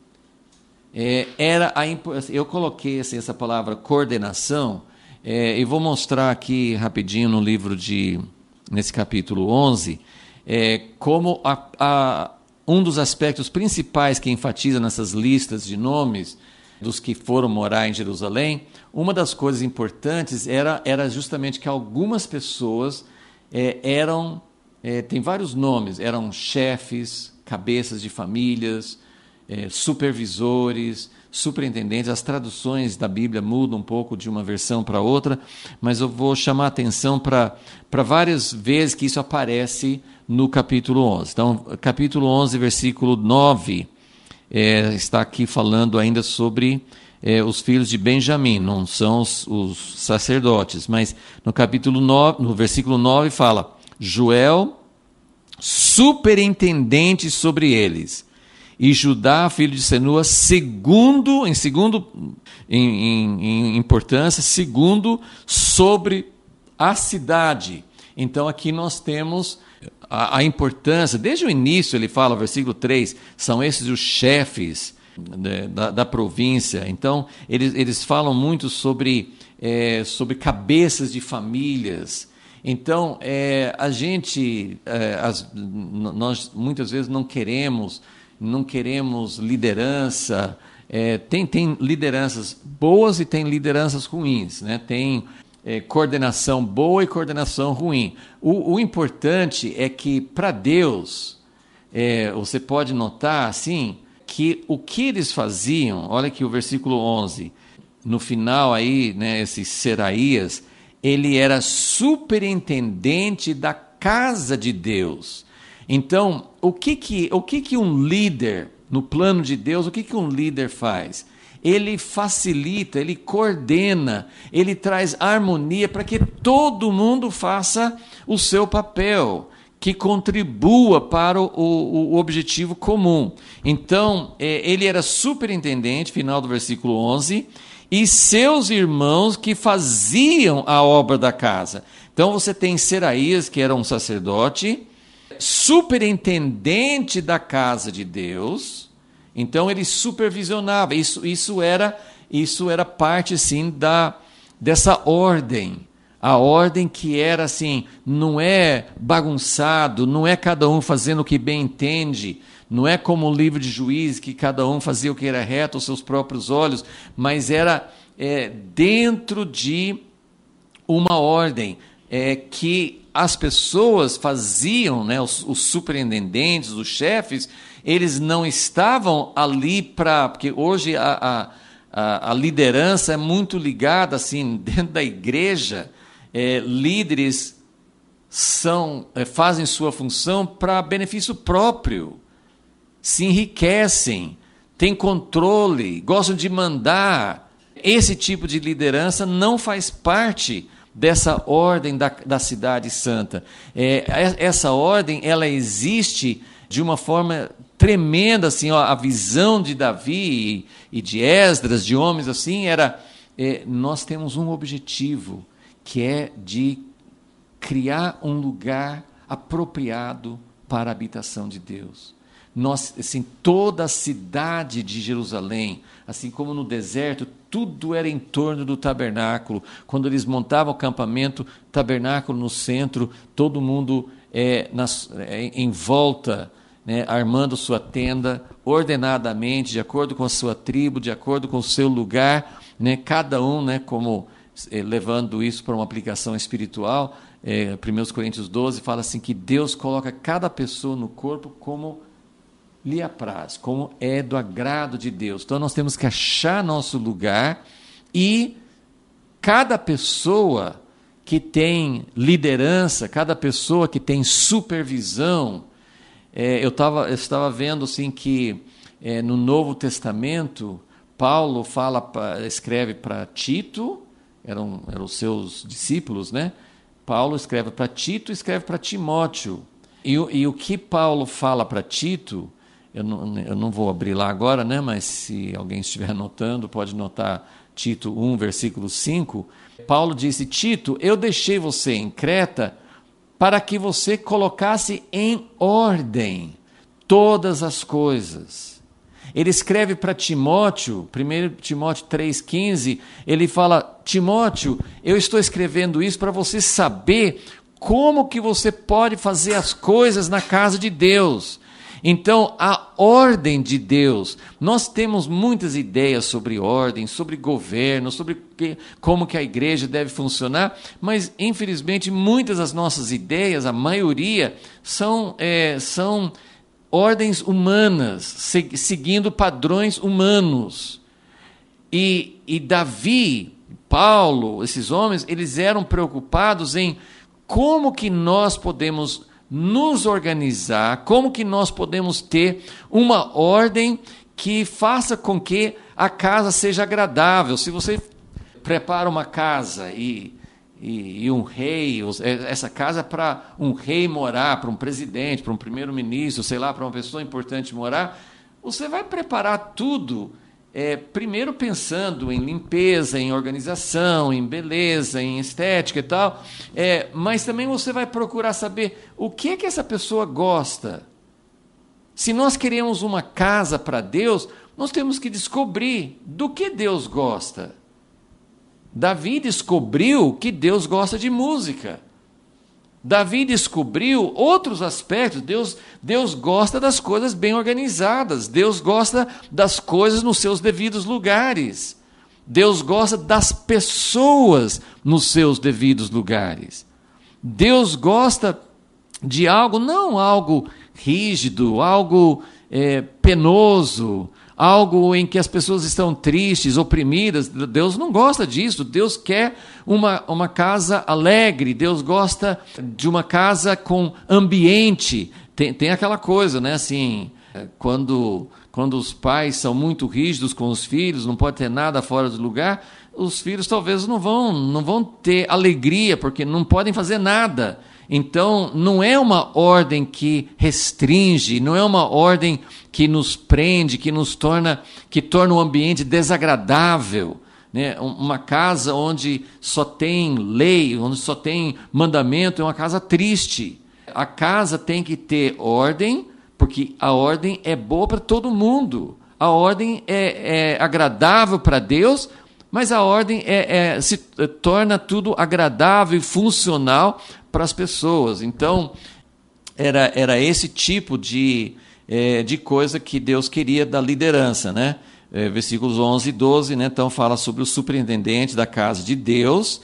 É, era a, eu coloquei assim, essa palavra coordenação, é, e vou mostrar aqui rapidinho no livro de... nesse capítulo onze, é, como a, a, um dos aspectos principais que enfatiza nessas listas de nomes dos que foram morar em Jerusalém, uma das coisas importantes era, era justamente que algumas pessoas é, eram, é, tem vários nomes, eram chefes, cabeças de famílias, é, supervisores, superintendentes. As traduções da Bíblia mudam um pouco de uma versão para outra, mas eu vou chamar a atenção para várias vezes que isso aparece no capítulo onze. Então, capítulo onze, versículo nove, é, está aqui falando ainda sobre é, os filhos de Benjamim, não são os, os sacerdotes, mas no capítulo nove, no versículo nove fala, Joel, superintendente sobre eles, e Judá, filho de Senua, segundo, em segundo em, em, em importância, segundo sobre a cidade. Então aqui nós temos a, a importância, desde o início ele fala, versículo três, são esses os chefes da, da, da província. Então eles, eles falam muito sobre, é, sobre cabeças de famílias. Então é, a gente, é, as, nós muitas vezes não queremos não queremos liderança, é, tem, tem lideranças boas e tem lideranças ruins, né? Tem é, coordenação boa e coordenação ruim. O, o importante é que, para Deus, é, você pode notar assim, que o que eles faziam, olha aqui o versículo onze, no final aí, né, esse Seraías, ele era superintendente da casa de Deus. Então, o que que, o que que um líder, no plano de Deus, o que que um líder faz? Ele facilita, ele coordena, ele traz harmonia para que todo mundo faça o seu papel, que contribua para o, o, o objetivo comum. Então, é, ele era superintendente, final do versículo onze, e seus irmãos que faziam a obra da casa. Então, você tem Seraías, que era um sacerdote, superintendente da casa de Deus. Então ele supervisionava, isso, isso, era, isso era parte assim, da, dessa ordem, a ordem que era assim, não é bagunçado, não é cada um fazendo o que bem entende, não é como o livro de Juízes, que cada um fazia o que era reto aos seus próprios olhos, mas era é, dentro de uma ordem é, que as pessoas faziam, né, os, os superintendentes, os chefes, eles não estavam ali para... Porque hoje a, a, a liderança é muito ligada, assim, dentro da igreja, é, líderes são, é, fazem sua função para benefício próprio, se enriquecem, têm controle, gostam de mandar. Esse tipo de liderança não faz parte dessa ordem da, da cidade santa. É, essa ordem, ela existe de uma forma tremenda, assim, ó, a visão de Davi e, e de Esdras, de homens assim, era, é, nós temos um objetivo, que é de criar um lugar apropriado para a habitação de Deus. Nós, assim, toda a cidade de Jerusalém, assim como no deserto, tudo era em torno do tabernáculo. Quando eles montavam o acampamento, tabernáculo no centro, todo mundo é, nas, é, em volta, né, armando sua tenda, ordenadamente, de acordo com a sua tribo, de acordo com o seu lugar, né, cada um, né, como, é, levando isso para uma aplicação espiritual, é, primeira Coríntios doze fala assim, que Deus coloca cada pessoa no corpo como lhe apraz, como é do agrado de Deus. Então nós temos que achar nosso lugar, e cada pessoa que tem liderança, cada pessoa que tem supervisão, é, eu, tava, eu estava vendo assim, que é, no Novo Testamento, Paulo fala pra, escreve para Tito, eram, eram os seus discípulos, né? Paulo escreve para Tito e escreve para Timóteo. E, e o que Paulo fala para Tito, Eu não, eu não vou abrir lá agora, né? Mas se alguém estiver anotando, pode notar Tito um, versículo cinco. Paulo disse, Tito, eu deixei você em Creta para que você colocasse em ordem todas as coisas. Ele escreve para Timóteo, primeira Timóteo três, quinze, ele fala, Timóteo, eu estou escrevendo isso para você saber como que você pode fazer as coisas na casa de Deus. Então, a ordem de Deus, nós temos muitas ideias sobre ordem, sobre governo, sobre que, como que a igreja deve funcionar, mas, infelizmente, muitas das nossas ideias, a maioria, são, é, são ordens humanas, seg- seguindo padrões humanos. E, e Davi, Paulo, esses homens, eles eram preocupados em como que nós podemos nos organizar, como que nós podemos ter uma ordem que faça com que a casa seja agradável. Se você prepara uma casa e, e, e um rei, essa casa é para um rei morar, para um presidente, para um primeiro-ministro, sei lá, para uma pessoa importante morar, você vai preparar tudo, é, primeiro pensando em limpeza, em organização, em beleza, em estética e tal, é, mas também você vai procurar saber o que é que essa pessoa gosta. Se nós queremos uma casa para Deus, nós temos que descobrir do que Deus gosta. Davi descobriu que Deus gosta de música. Davi descobriu outros aspectos. Deus, Deus gosta das coisas bem organizadas. Deus gosta das coisas nos seus devidos lugares. Deus gosta das pessoas nos seus devidos lugares. Deus gosta de algo, não algo rígido, algo é, penoso, algo em que as pessoas estão tristes, oprimidas. Deus não gosta disso. Deus quer uma, uma casa alegre. Deus gosta de uma casa com ambiente. Tem, tem aquela coisa, né? Assim, quando, quando os pais são muito rígidos com os filhos, não pode ter nada fora do lugar, os filhos talvez não vão, não vão ter alegria, porque não podem fazer nada. Então, não é uma ordem que restringe, não é uma ordem que nos prende, que nos torna, que torna o ambiente desagradável, né? Uma casa onde só tem lei, onde só tem mandamento, é uma casa triste. A casa tem que ter ordem, porque a ordem é boa para todo mundo. A ordem é, é agradável para Deus, mas a ordem é, é, se torna tudo agradável e funcional para as pessoas. Então, era, era esse tipo de, é, de coisa que Deus queria da liderança, né? É, versículos onze e doze, né? Então, fala sobre o superintendente da casa de Deus,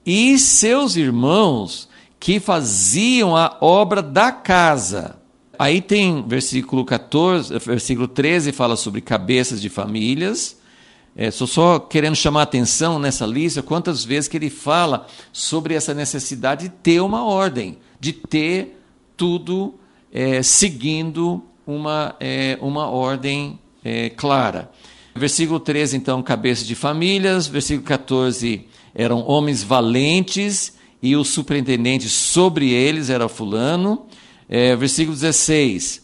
e seus irmãos que faziam a obra da casa. Aí tem versículo quatorze, versículo treze, fala sobre cabeças de famílias. Estou é, só querendo chamar a atenção nessa lista, quantas vezes que ele fala sobre essa necessidade de ter uma ordem, de ter tudo é, seguindo uma, é, uma ordem é, clara. Versículo treze, então, cabeças de famílias. Versículo quatorze, eram homens valentes e o superintendente sobre eles era fulano. É, versículo dezesseis,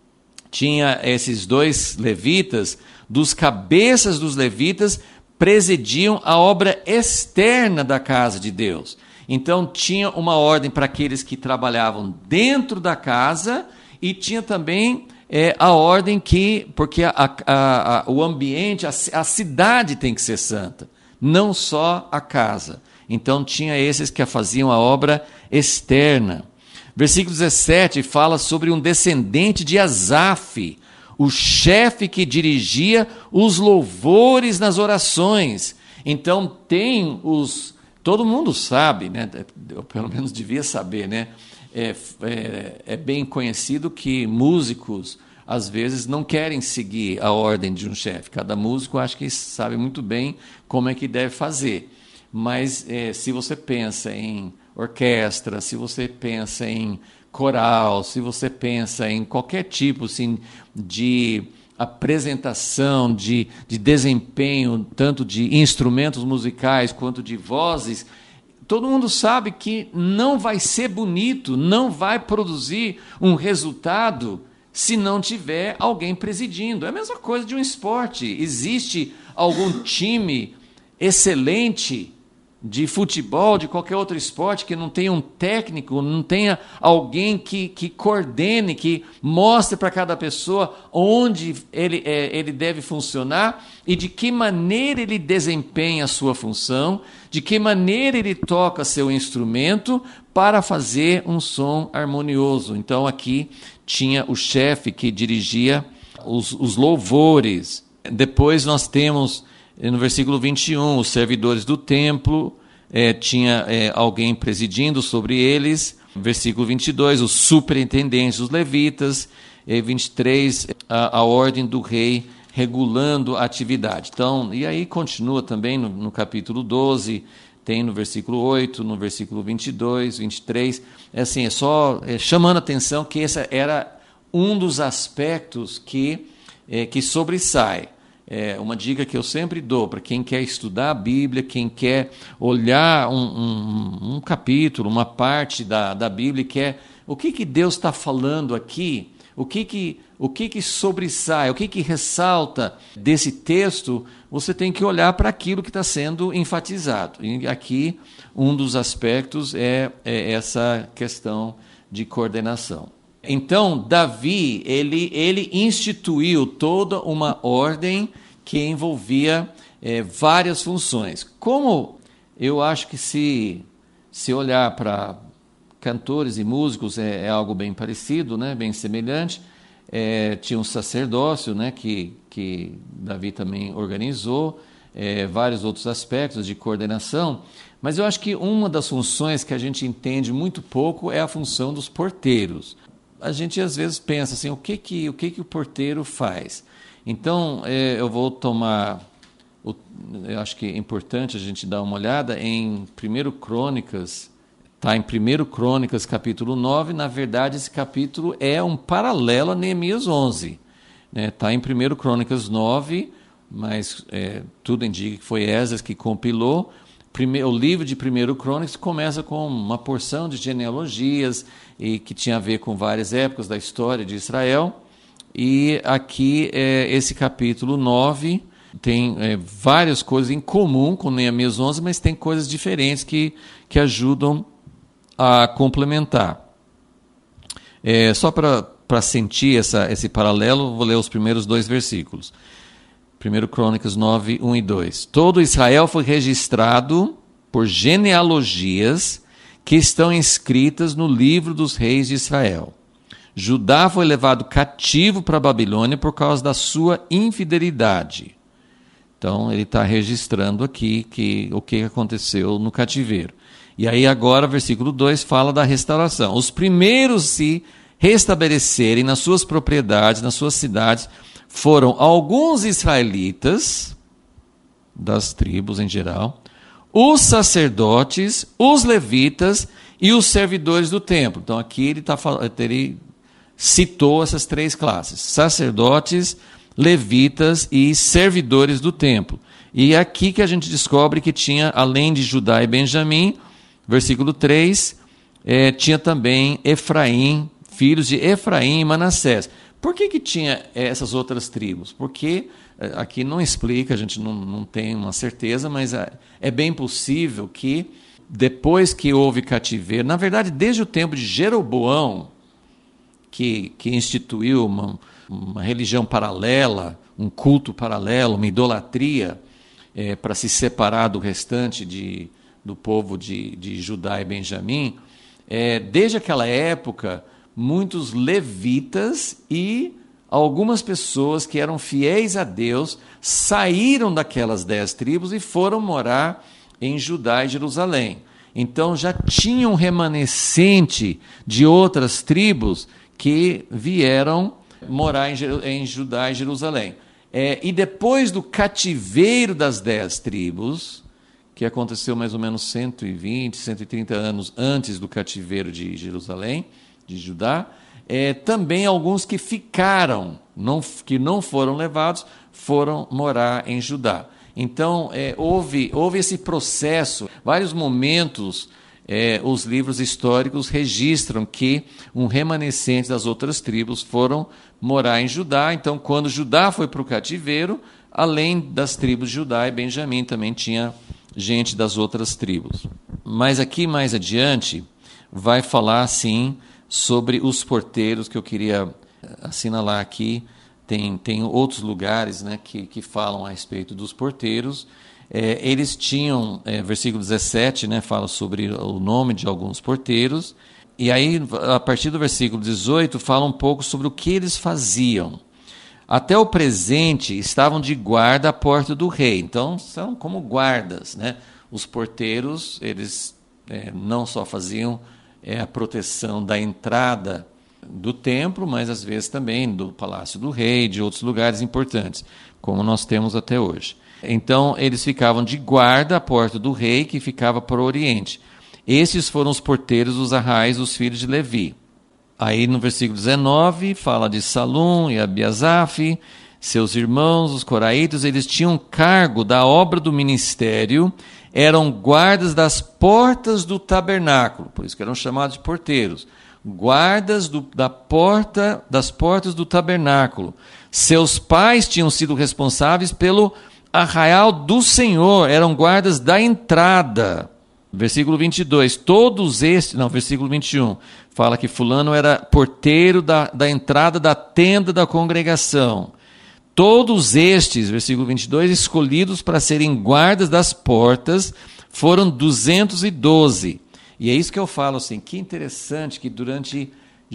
tinha esses dois levitas, dos cabeças dos levitas, presidiam a obra externa da casa de Deus. Então tinha uma ordem para aqueles que trabalhavam dentro da casa e tinha também é, a ordem que, porque a, a, a, o ambiente, a, a cidade tem que ser santa, não só a casa. Então tinha esses que faziam a obra externa. Versículo dezessete fala sobre um descendente de Asaf, o chefe que dirigia os louvores nas orações. Então tem os... Todo mundo sabe, né? Eu pelo menos devia saber, né? É, é, é bem conhecido que músicos, às vezes, não querem seguir a ordem de um chefe. Cada músico acho que sabe muito bem como é que deve fazer. Mas é, se você pensa em orquestra, se você pensa em coral, se você pensa em qualquer tipo assim, de apresentação, de, de desempenho, tanto de instrumentos musicais quanto de vozes, todo mundo sabe que não vai ser bonito, não vai produzir um resultado se não tiver alguém presidindo. É a mesma coisa de um esporte. Existe algum time excelente de futebol, de qualquer outro esporte, que não tenha um técnico, não tenha alguém que, que coordene, que mostre para cada pessoa onde ele, é, ele deve funcionar e de que maneira ele desempenha a sua função, de que maneira ele toca seu instrumento para fazer um som harmonioso. Então aqui tinha o chefe que dirigia os, os louvores. Depois nós temos... No versículo vinte e um, os servidores do templo, eh, tinha eh, alguém presidindo sobre eles. Versículo vinte e dois, os superintendentes dos levitas. E vinte e três, a, a ordem do rei regulando a atividade. Então, e aí continua também no, no capítulo doze, tem no versículo oito, no versículo vinte e dois, vinte e três. É assim, é só é, chamando a atenção que esse era um dos aspectos que, é, que sobressai. É uma dica que eu sempre dou para quem quer estudar a Bíblia, quem quer olhar um, um, um capítulo, uma parte da, da Bíblia e quer... O que, que Deus está falando aqui? O que, que, o que, que sobressai? O que, que ressalta desse texto? Você tem que olhar para aquilo que está sendo enfatizado. E aqui, um dos aspectos é, é essa questão de coordenação. Então, Davi, ele, ele instituiu toda uma ordem que envolvia é, várias funções. Como eu acho que se, se olhar para cantores e músicos é, é algo bem parecido, né, bem semelhante, é, tinha um sacerdócio, né, que, que Davi também organizou, é, vários outros aspectos de coordenação, mas eu acho que uma das funções que a gente entende muito pouco é a função dos porteiros. A gente às vezes pensa assim, o que que o, que que o porteiro faz? Então, é, eu vou tomar, o, eu acho que é importante a gente dar uma olhada em primeiro Crônicas, está em primeiro Crônicas, capítulo nove, na verdade esse capítulo é um paralelo a Neemias onze. Está, né? Em primeiro Crônicas nove, mas é, tudo indica que foi Esdras que compilou. Primeiro, o livro de primeiro Crônicas começa com uma porção de genealogias e que tinha a ver com várias épocas da história de Israel. E aqui, é, esse capítulo nove tem é, várias coisas em comum com Neemias onze, mas tem coisas diferentes que, que ajudam a complementar. É, só para sentir essa, esse paralelo, vou ler os primeiros dois versículos. primeiro Crônicas nove, um e dois. Todo Israel foi registrado por genealogias que estão inscritas no livro dos reis de Israel. Judá foi levado cativo para a Babilônia por causa da sua infidelidade. Então, ele está registrando aqui que, o que aconteceu no cativeiro. E aí agora, versículo dois, fala da restauração. Os primeiros se restabelecerem nas suas propriedades, nas suas cidades, foram alguns israelitas, das tribos em geral, os sacerdotes, os levitas e os servidores do templo. Então aqui ele, tá, ele citou essas três classes: sacerdotes, levitas e servidores do templo. E é aqui que a gente descobre que tinha, além de Judá e Benjamim, versículo três, é, tinha também Efraim, filhos de Efraim e Manassés. Por que que tinha essas outras tribos? Porque aqui não explica, a gente não, não tem uma certeza, mas é, é bem possível que depois que houve cativeiro, na verdade desde o tempo de Jeroboão, que, que instituiu uma, uma religião paralela, um culto paralelo, uma idolatria, é, para se separar do restante de, do povo de, de Judá e Benjamim, é, desde aquela época, muitos levitas e algumas pessoas que eram fiéis a Deus saíram daquelas dez tribos e foram morar em Judá e Jerusalém. Então já tinha um remanescente de outras tribos que vieram morar em, em Judá e Jerusalém. É, e depois do cativeiro das dez tribos, que aconteceu mais ou menos cento e vinte, cento e trinta anos antes do cativeiro de Jerusalém, de Judá, é, também alguns que ficaram, não, que não foram levados, foram morar em Judá. Então, é, houve, houve esse processo, vários momentos, é, os livros históricos registram que um remanescente das outras tribos foram morar em Judá. Então, quando Judá foi para o cativeiro, além das tribos de Judá e Benjamim, também tinha gente das outras tribos. Mas aqui, mais adiante, vai falar, sim, sobre os porteiros, que eu queria assinalar aqui. Tem, tem outros lugares, né, que, que falam a respeito dos porteiros. É, eles tinham, é, versículo dezessete, né, fala sobre o nome de alguns porteiros. E aí, a partir do versículo dezoito, fala um pouco sobre o que eles faziam. Até o presente, estavam de guarda à porta do rei. Então, são como guardas, né? Os porteiros, eles é, não só faziam é, a proteção da entrada do templo, mas às vezes também do palácio do rei, de outros lugares importantes, como nós temos até hoje. Então, eles ficavam de guarda à porta do rei, que ficava para o oriente. Esses foram os porteiros dos arraiais dos filhos de Levi. Aí no versículo dezenove fala de Salum e Abiasaf, seus irmãos, os coraitas. Eles tinham cargo da obra do ministério, eram guardas das portas do tabernáculo, por isso que eram chamados de porteiros. Guardas do, da porta, das portas do tabernáculo. Seus pais tinham sido responsáveis pelo arraial do Senhor, eram guardas da entrada. Versículo vinte e dois, todos estes, não, versículo vinte e um, fala que fulano era porteiro da, da entrada da tenda da congregação. Todos estes, versículo vinte e dois, escolhidos para serem guardas das portas, foram duzentos e doze. E é isso que eu falo assim, que interessante que durante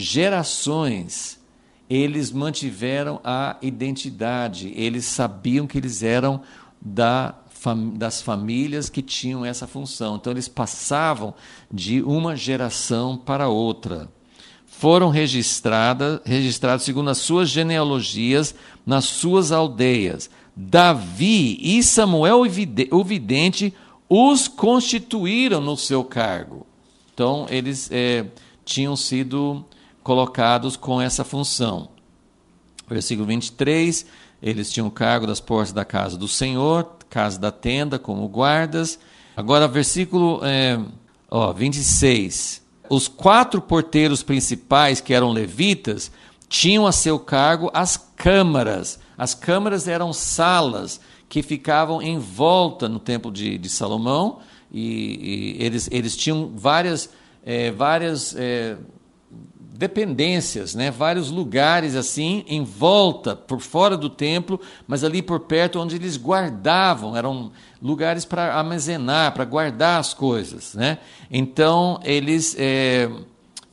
gerações eles mantiveram a identidade, eles sabiam que eles eram da das famílias que tinham essa função. Então, eles passavam de uma geração para outra. Foram registradas, registrados segundo as suas genealogias nas suas aldeias. Davi e Samuel o vidente os constituíram no seu cargo. Então, eles é, tinham sido colocados com essa função. Versículo vinte e três, eles tinham cargo das portas da casa do Senhor, casa da tenda, como guardas. Agora, versículo é, ó, vinte e seis. Os quatro porteiros principais, que eram levitas, tinham a seu cargo as câmaras. As câmaras eram salas que ficavam em volta no templo de, de Salomão, e, e eles, eles tinham várias, é, várias é, dependências, né? Vários lugares assim em volta, por fora do templo, mas ali por perto onde eles guardavam, eram lugares para armazenar, para guardar as coisas, né? Então eles é,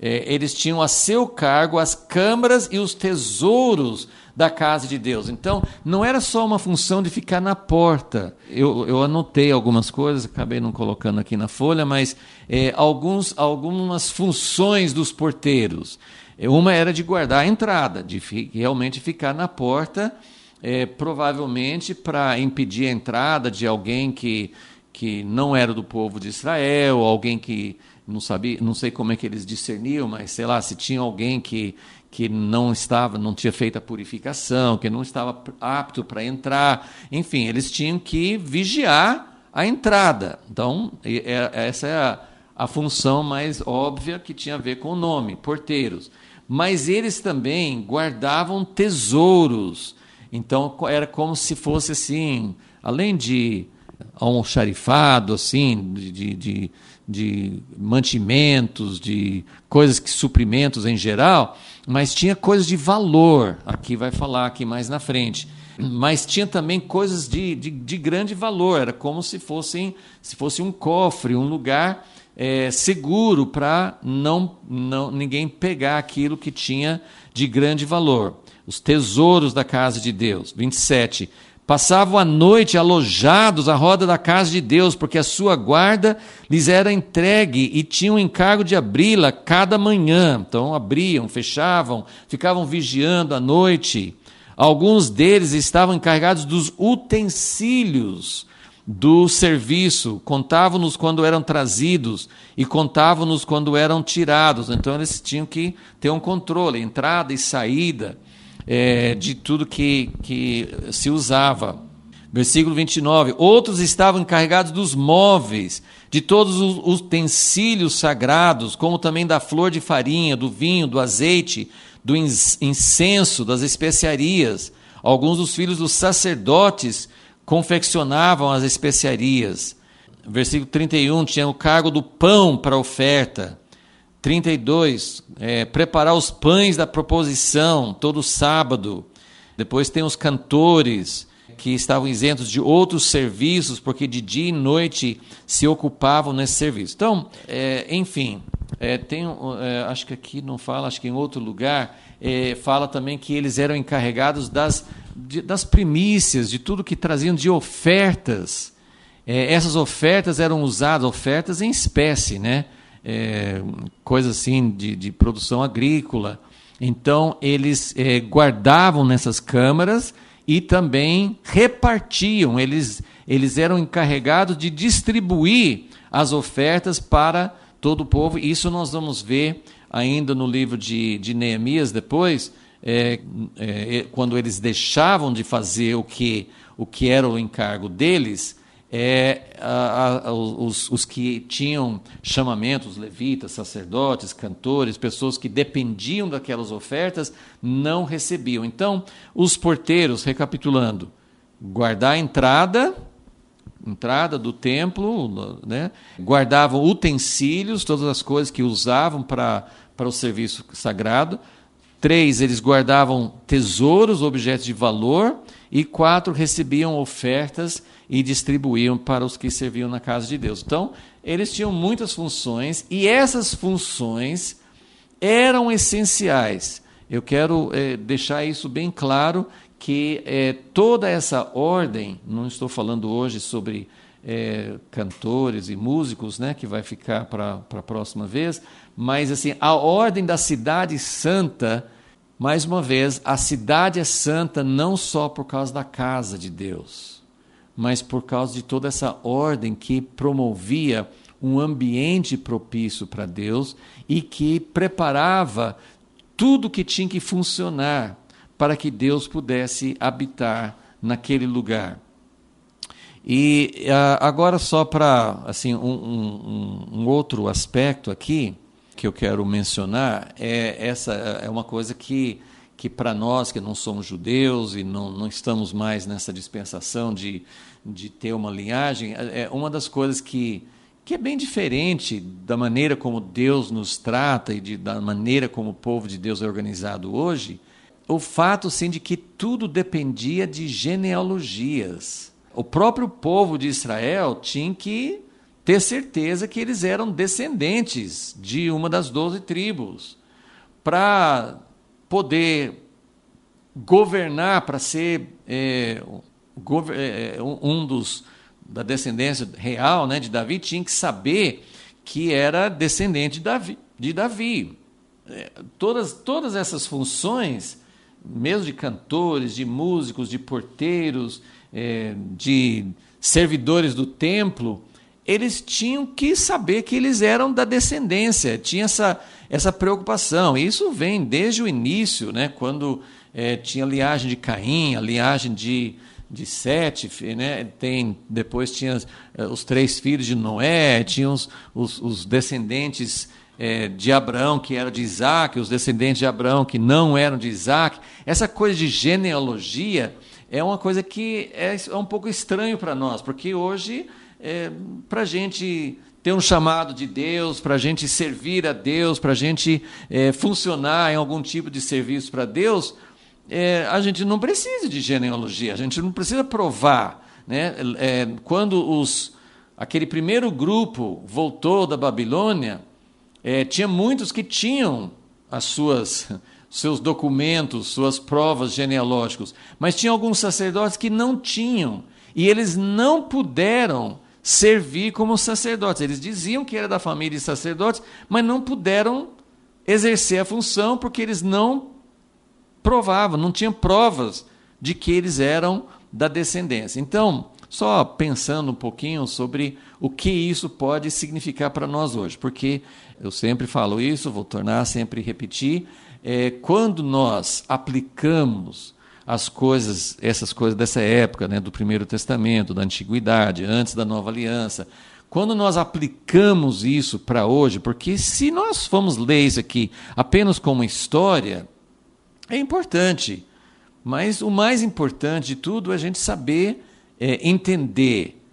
é, eles tinham a seu cargo as câmaras e os tesouros da casa de Deus. Então, não era só uma função de ficar na porta. Eu, eu anotei algumas coisas, acabei não colocando aqui na folha, mas é, alguns, algumas funções dos porteiros. Uma era de guardar a entrada, de fi, realmente ficar na porta, é, provavelmente para impedir a entrada de alguém que, que não era do povo de Israel, alguém que não sabia, não sei como é que eles discerniam, mas sei lá, se tinha alguém que que não estava, não tinha feito a purificação, que não estava apto para entrar, enfim, eles tinham que vigiar a entrada. Então, essa é a, a função mais óbvia que tinha a ver com o nome, porteiros. Mas eles também guardavam tesouros. Então, era como se fosse assim, além de almoxarifado, assim, de, de, de, de mantimentos, de coisas que suprimentos em geral, mas tinha coisas de valor, aqui vai falar aqui mais na frente, mas tinha também coisas de, de, de grande valor, era como se fossem, se fosse um cofre, um lugar é, seguro para não, não, ninguém pegar aquilo que tinha de grande valor. Os tesouros da casa de Deus. vinte e sete. Passavam a noite alojados à roda da casa de Deus, porque a sua guarda lhes era entregue e tinham o encargo de abri-la cada manhã. Então abriam, fechavam, ficavam vigiando à noite. Alguns deles estavam encarregados dos utensílios do serviço, contavam-nos quando eram trazidos e contavam-nos quando eram tirados. Então eles tinham que ter um controle, entrada e saída. É, de tudo que, que se usava. Versículo vinte e nove. Outros estavam encarregados dos móveis, de todos os utensílios sagrados, como também da flor de farinha, do vinho, do azeite, do incenso, das especiarias. Alguns dos filhos dos sacerdotes confeccionavam as especiarias. Versículo trinta e um. Tinha o cargo do pão para oferta. trinta e dois, é, preparar os pães da proposição todo sábado. Depois tem os cantores, que estavam isentos de outros serviços, porque de dia e noite se ocupavam nesse serviço. Então, é, enfim, é, tem, é, acho que aqui não fala, acho que em outro lugar, é, fala também que eles eram encarregados das, de, das primícias, de tudo que traziam de ofertas. É, essas ofertas eram usadas, ofertas em espécie, né? É, coisa assim de, de produção agrícola. Então eles é, guardavam nessas câmaras e também repartiam, eles, eles eram encarregados de distribuir as ofertas para todo o povo. Isso nós vamos ver ainda no livro de, de Neemias depois, é, é, quando eles deixavam de fazer o que, o que era o encargo deles. É, a, a, os, os que tinham chamamentos, levitas, sacerdotes, cantores, pessoas que dependiam daquelas ofertas, não recebiam. Então, os porteiros, recapitulando, guardar a entrada, entrada do templo, né? Guardavam utensílios, todas as coisas que usavam para, para o serviço sagrado. Três, eles guardavam tesouros, objetos de valor. E quatro, recebiam ofertas e distribuíam para os que serviam na casa de Deus. Então, eles tinham muitas funções e essas funções eram essenciais. Eu quero é, deixar isso bem claro, que é, toda essa ordem, não estou falando hoje sobre é, cantores e músicos, né, que vai ficar para a próxima vez, mas assim, a ordem da cidade santa. Mais uma vez, a cidade é santa não só por causa da casa de Deus, mas por causa de toda essa ordem que promovia um ambiente propício para Deus e que preparava tudo que tinha que funcionar para que Deus pudesse habitar naquele lugar. E agora só para assim, um, um, um outro aspecto aqui, que eu quero mencionar, é, essa é uma coisa que, que para nós que não somos judeus e não, não estamos mais nessa dispensação de, de ter uma linhagem, é uma das coisas que, que é bem diferente da maneira como Deus nos trata e de, da maneira como o povo de Deus é organizado hoje, o fato sim, de que tudo dependia de genealogias. O próprio povo de Israel tinha que ter certeza que eles eram descendentes de uma das doze tribos, para poder governar, para ser é, gover- é, um dos da descendência real, né, de Davi, tinha que saber que era descendente de Davi. De Davi. É, todas, todas essas funções, mesmo de cantores, de músicos, de porteiros, é, de servidores do templo, eles tinham que saber que eles eram da descendência, tinha essa, essa preocupação. E isso vem desde o início, né, quando é, tinha a linhagem de Caim, a linhagem de, de Sete, né, tem, depois tinha é, os três filhos de Noé, tinha os, os, os descendentes é, de Abraão, que eram de Isaac, os descendentes de Abraão, que não eram de Isaac. Essa coisa de genealogia é uma coisa que é, é um pouco estranho para nós, porque hoje... É, para a gente ter um chamado de Deus, para a gente servir a Deus, para a gente é, funcionar em algum tipo de serviço para Deus, é, a gente não precisa de genealogia, a gente não precisa provar. Né? É, quando os, aquele primeiro grupo voltou da Babilônia, é, tinha muitos que tinham as suas... seus documentos, suas provas genealógicas, mas tinha alguns sacerdotes que não tinham, e eles não puderam servir como sacerdotes. Eles diziam que era da família de sacerdotes, mas não puderam exercer a função porque eles não provavam, não tinham provas de que eles eram da descendência. Então, só pensando um pouquinho sobre o que isso pode significar para nós hoje, porque eu sempre falo isso, vou tornar a sempre repetir, é, quando nós aplicamos as coisas, essas coisas dessa época, né, do Primeiro Testamento, da Antiguidade, antes da Nova Aliança, quando nós aplicamos isso para hoje, porque se nós formos ler isso aqui apenas como história, é importante, mas o mais importante de tudo é a gente saber é, entender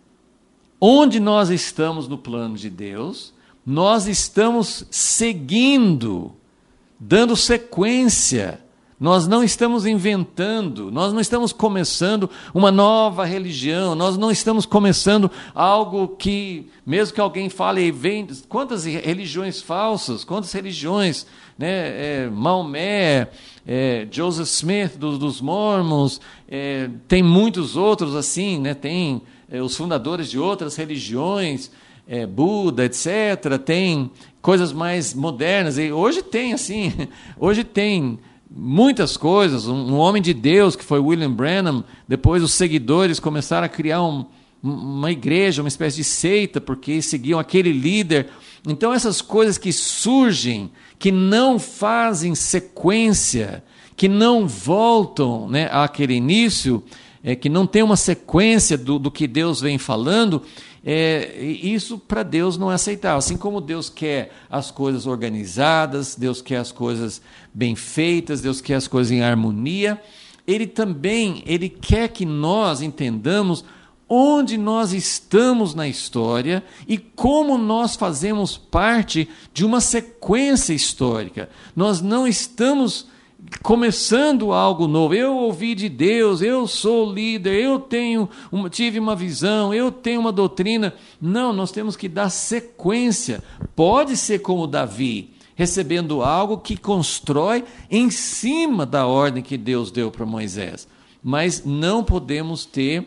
onde nós estamos no plano de Deus, nós estamos seguindo, dando sequência. Nós não estamos inventando, nós não estamos começando uma nova religião, nós não estamos começando algo que, mesmo que alguém fale, vem, quantas religiões falsas, quantas religiões, né, é, Maomé, é, Joseph Smith dos, dos Mormons, é, tem muitos outros assim, né, tem é, os fundadores de outras religiões, é, Buda, etcétera, tem coisas mais modernas, e hoje tem assim, hoje tem... muitas coisas, um, um homem de Deus que foi William Branham, depois os seguidores começaram a criar um, uma igreja, uma espécie de seita, porque seguiam aquele líder. Então essas coisas que surgem, que não fazem sequência, que não voltam, né, àquele início, é, que não tem uma sequência do, do que Deus vem falando, é, isso para Deus não é aceitável. Assim como Deus quer as coisas organizadas, Deus quer as coisas bem feitas, Deus quer as coisas em harmonia, Ele também ele quer que nós entendamos onde nós estamos na história e como nós fazemos parte de uma sequência histórica. Nós não estamos começando algo novo. Eu ouvi de Deus, eu sou líder, eu tenho uma, tive uma visão, eu tenho uma doutrina. Não, nós temos que dar sequência. Pode ser como Davi, recebendo algo que constrói em cima da ordem que Deus deu para Moisés. Mas não podemos ter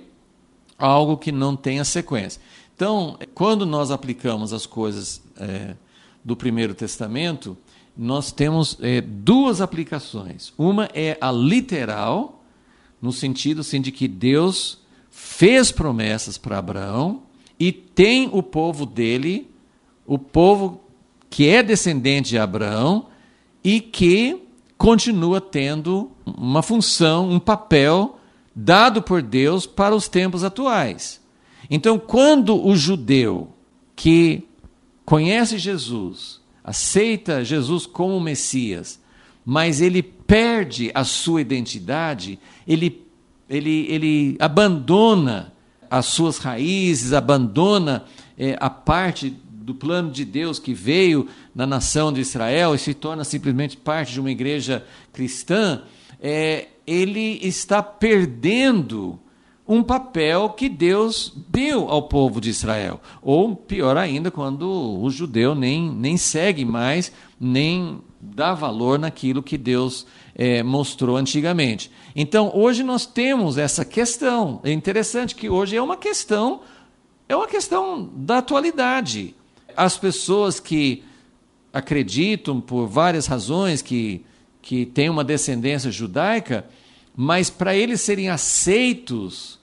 algo que não tenha sequência. Então, quando nós aplicamos as coisas é, do Primeiro Testamento, nós temos é, duas aplicações. Uma é a literal, no sentido assim, de que Deus fez promessas para Abraão e tem o povo dele, o povo que é descendente de Abraão e que continua tendo uma função, um papel dado por Deus para os tempos atuais. Então, quando o judeu que conhece Jesus, aceita Jesus como Messias, mas ele perde a sua identidade, ele, ele, ele abandona as suas raízes, abandona é, a parte do plano de Deus que veio na nação de Israel e se torna simplesmente parte de uma igreja cristã, é, ele está perdendo um papel que Deus deu ao povo de Israel. Ou, pior ainda, quando o judeu nem, nem segue mais, nem dá valor naquilo que Deus é, mostrou antigamente. Então, hoje nós temos essa questão. É interessante que hoje é uma questão, é uma questão da atualidade. As pessoas que acreditam, por várias razões, que, que têm uma descendência judaica, mas para eles serem aceitos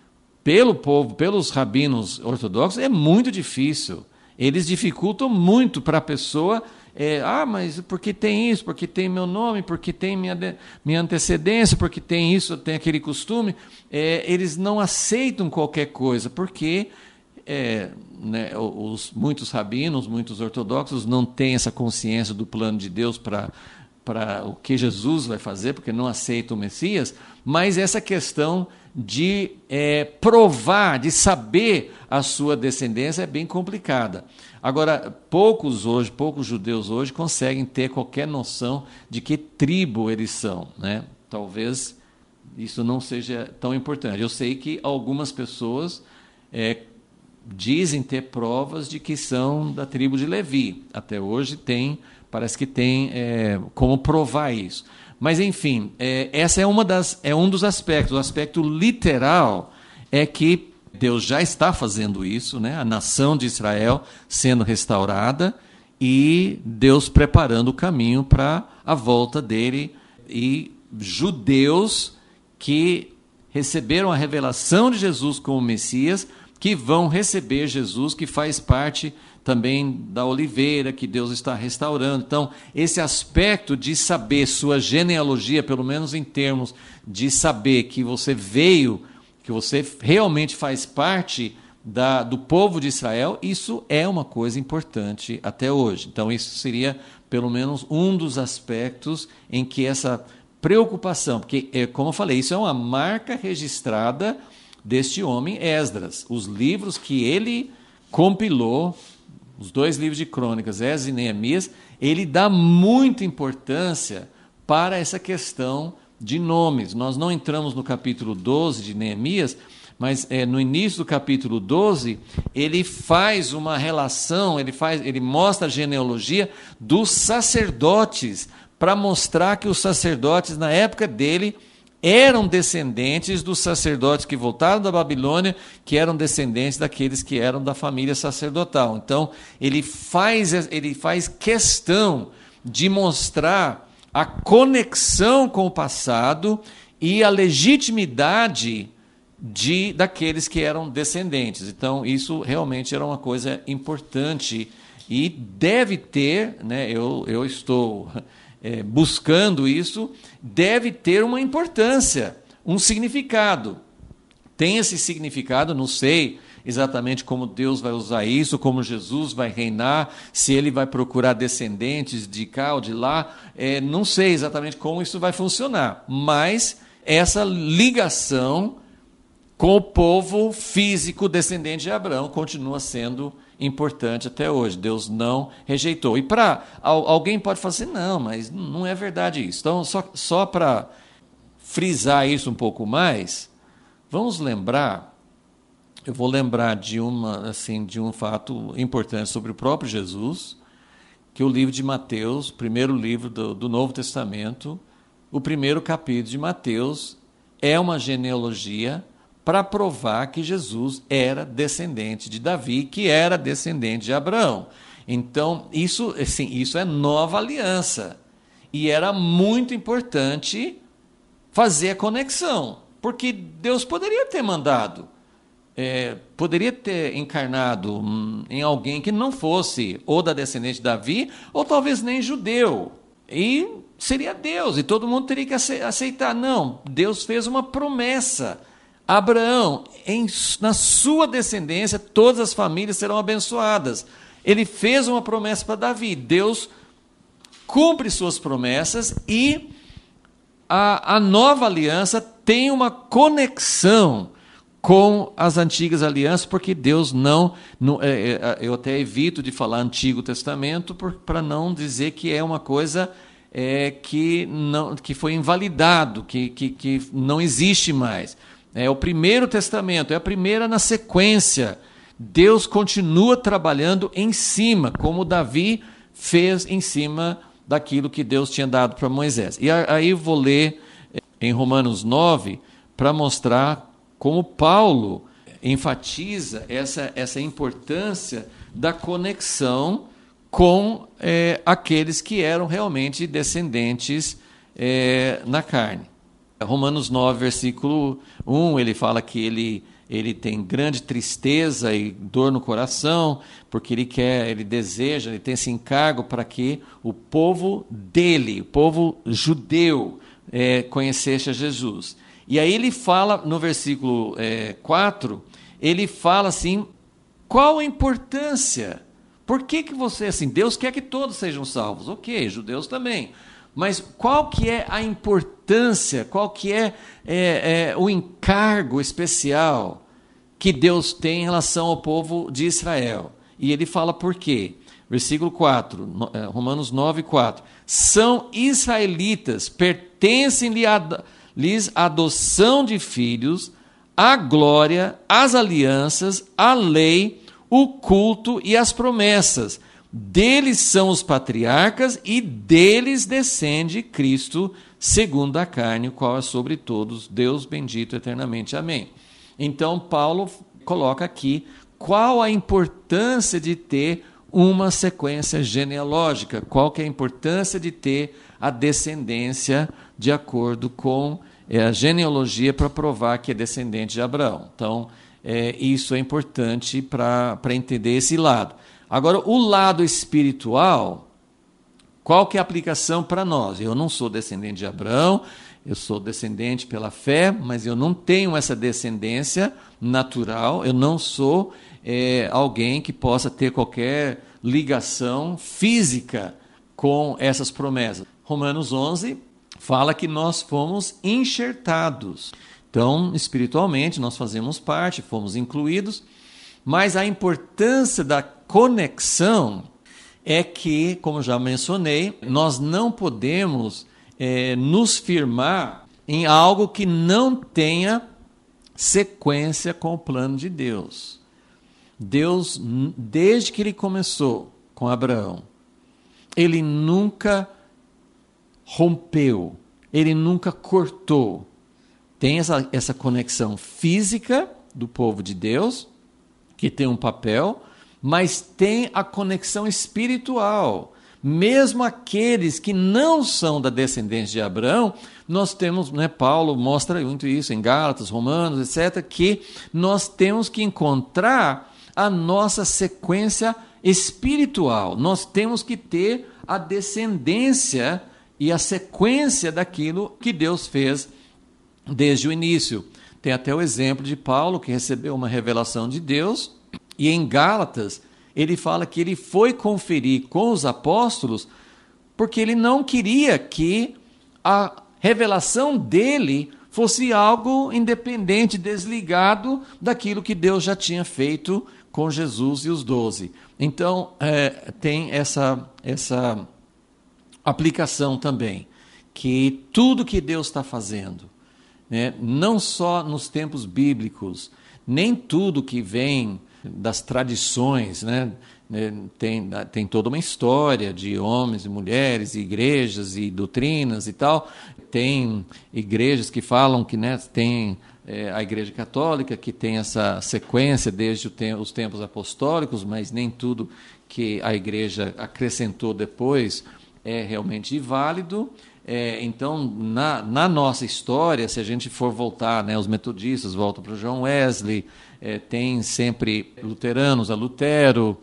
pelo povo, pelos rabinos ortodoxos, é muito difícil. Eles dificultam muito para a pessoa, é, ah, mas porque tem isso, porque tem meu nome, porque tem minha, minha antecedência, porque tem isso, tem aquele costume. É, eles não aceitam qualquer coisa, porque é, né, os, muitos rabinos, muitos ortodoxos não têm essa consciência do plano de Deus para para o que Jesus vai fazer, porque não aceitam o Messias, mas essa questão de é, provar, de saber a sua descendência é bem complicada. Agora, poucos hoje, poucos judeus hoje conseguem ter qualquer noção de que tribo eles são, né? Talvez isso não seja tão importante. Eu sei que algumas pessoas é, dizem ter provas de que são da tribo de Levi. Até hoje tem Parece que tem é, como provar isso. Mas, enfim, é, essa é, uma das, é um dos aspectos. O aspecto literal é que Deus já está fazendo isso, né? A nação de Israel sendo restaurada e Deus preparando o caminho para a volta dele. E judeus que receberam a revelação de Jesus como Messias, que vão receber Jesus, que faz parte também da oliveira que Deus está restaurando. Então, esse aspecto de saber sua genealogia, pelo menos em termos de saber que você veio, que você realmente faz parte da, do povo de Israel, isso é uma coisa importante até hoje. Então, isso seria pelo menos um dos aspectos em que essa preocupação, porque, como eu falei, isso é uma marca registrada deste homem Esdras. Os livros que ele compilou, os dois livros de crônicas, Esdras e Neemias, ele dá muita importância para essa questão de nomes. Nós não entramos no capítulo doze de Neemias, mas é, no início do capítulo doze, ele faz uma relação, ele, faz, ele mostra a genealogia dos sacerdotes, para mostrar que os sacerdotes, na época dele, eram descendentes dos sacerdotes que voltaram da Babilônia, que eram descendentes daqueles que eram da família sacerdotal. Então, ele faz, ele faz questão de mostrar a conexão com o passado e a legitimidade de, daqueles que eram descendentes. Então, isso realmente era uma coisa importante e deve ter, né, eu, eu estou... É, buscando isso, deve ter uma importância, um significado. Tem esse significado, não sei exatamente como Deus vai usar isso, como Jesus vai reinar, se ele vai procurar descendentes de cá ou de lá, é, não sei exatamente como isso vai funcionar, mas essa ligação com o povo físico descendente de Abraão continua sendo importante até hoje. Deus não rejeitou. E para alguém pode falar assim, não, mas não é verdade isso. Então, só, só para frisar isso um pouco mais, vamos lembrar, eu vou lembrar de, uma, assim, de um fato importante sobre o próprio Jesus, que o livro de Mateus, o primeiro livro do, do Novo Testamento, o primeiro capítulo de Mateus, é uma genealogia para provar que Jesus era descendente de Davi, que era descendente de Abraão. Então, isso, assim, isso é nova aliança. E era muito importante fazer a conexão, porque Deus poderia ter mandado, é, poderia ter encarnado hum, em alguém que não fosse ou da descendente de Davi, ou talvez nem judeu. E seria Deus, e todo mundo teria que aceitar. Não, Deus fez uma promessa. Abraão, em, na sua descendência, todas as famílias serão abençoadas. Ele fez uma promessa para Davi. Deus cumpre suas promessas e a, a nova aliança tem uma conexão com as antigas alianças, porque Deus não... não é, é, eu até evito de falar Antigo Testamento para não dizer que é uma coisa é, que, não, que foi invalidado, que, que, que não existe mais. É o primeiro testamento, é a primeira na sequência. Deus continua trabalhando em cima, como Davi fez em cima daquilo que Deus tinha dado para Moisés. E aí eu vou ler em Romanos nove para mostrar como Paulo enfatiza essa, essa importância da conexão com é, aqueles que eram realmente descendentes é, na carne. Romanos nove, versículo um, ele fala que ele, ele tem grande tristeza e dor no coração, porque ele quer, ele deseja, ele tem esse encargo para que o povo dele, o povo judeu, é, conhecesse a Jesus. E aí ele fala, no versículo é, quatro, ele fala assim, qual a importância? Por que que você, assim, Deus quer que todos sejam salvos? Ok, judeus também. Mas qual que é a importância, qual que é, é, é o encargo especial que Deus tem em relação ao povo de Israel? E ele fala por quê? Versículo quatro, Romanos nove, quatro. São israelitas, pertencem-lhes a adoção de filhos, a glória, as alianças, a lei, o culto e as promessas. Deles são os patriarcas e deles descende Cristo, segundo a carne, o qual é sobre todos, Deus bendito eternamente. Amém. Então, Paulo coloca aqui qual a importância de ter uma sequência genealógica, qual que é a importância de ter a descendência de acordo com é, a genealogia para provar que é descendente de Abraão. Então, é, isso é importante para entender esse lado. Agora, o lado espiritual, qual que é a aplicação para nós? Eu não sou descendente de Abraão, eu sou descendente pela fé, mas eu não tenho essa descendência natural, eu não sou é, alguém que possa ter qualquer ligação física com essas promessas. Romanos onze fala que nós fomos enxertados. Então, espiritualmente, nós fazemos parte, fomos incluídos, mas a importância da conexão é que, como já mencionei, nós não podemos é, nos firmar em algo que não tenha sequência com o plano de Deus. Deus, desde que ele começou com Abraão, ele nunca rompeu, ele nunca cortou. Tem essa, essa conexão física do povo de Deus, que tem um papel, mas tem a conexão espiritual. Mesmo aqueles que não são da descendência de Abraão, nós temos, né, Paulo mostra muito isso em Gálatas, Romanos, etcétera, que nós temos que encontrar a nossa sequência espiritual. Nós temos que ter a descendência e a sequência daquilo que Deus fez desde o início. Tem até o exemplo de Paulo, que recebeu uma revelação de Deus, e em Gálatas ele fala que ele foi conferir com os apóstolos porque ele não queria que a revelação dele fosse algo independente, desligado daquilo que Deus já tinha feito com Jesus e os doze. Então, é, tem essa, essa aplicação também, que tudo que Deus está fazendo, né, não só nos tempos bíblicos, nem tudo que vem das tradições, né, tem, tem toda uma história de homens e mulheres, e igrejas e doutrinas e tal. Tem igrejas que falam que, né, tem é, a Igreja Católica, que tem essa sequência desde o te- os tempos apostólicos, mas nem tudo que a Igreja acrescentou depois é realmente válido. É, então, na, na nossa história, se a gente for voltar, né, os metodistas voltam para o John Wesley, é, tem sempre luteranos a Lutero,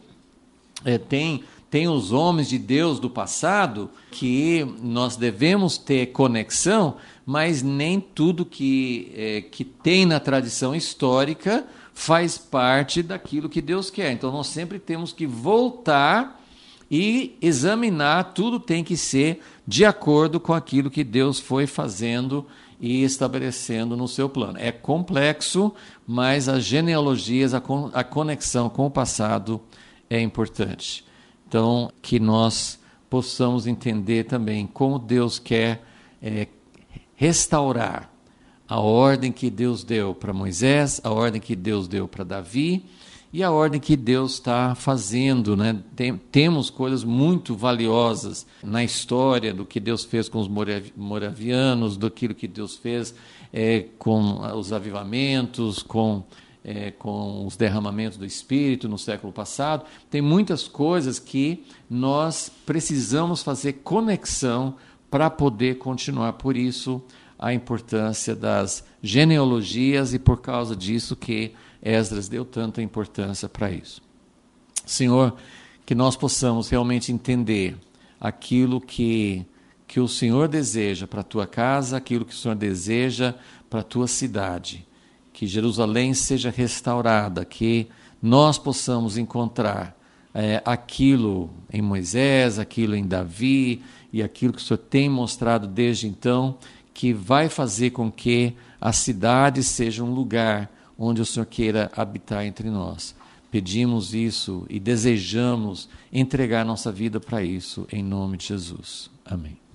é, tem, tem os homens de Deus do passado que nós devemos ter conexão, mas nem tudo que, é, que tem na tradição histórica faz parte daquilo que Deus quer. Então, nós sempre temos que voltar e examinar, tudo tem que ser de acordo com aquilo que Deus foi fazendo e estabelecendo no seu plano. É complexo, mas as genealogias, a, con- a conexão com o passado é importante. Então, que nós possamos entender também como Deus quer é, restaurar a ordem que Deus deu para Moisés, a ordem que Deus deu para Davi e a ordem que Deus está fazendo, né? Tem, temos coisas muito valiosas na história do que Deus fez com os moravianos, do que Deus fez é, com os avivamentos, com, é, com os derramamentos do Espírito no século passado. Tem muitas coisas que nós precisamos fazer conexão para poder continuar. Por isso, a importância das genealogias e por causa disso que Esdras deu tanta importância para isso. Senhor, que nós possamos realmente entender aquilo que, que o Senhor deseja para a tua casa, aquilo que o Senhor deseja para a tua cidade. Que Jerusalém seja restaurada, que nós possamos encontrar é, aquilo em Moisés, aquilo em Davi e aquilo que o Senhor tem mostrado desde então, que vai fazer com que a cidade seja um lugar onde o Senhor queira habitar entre nós. Pedimos isso e desejamos entregar nossa vida para isso, em nome de Jesus. Amém.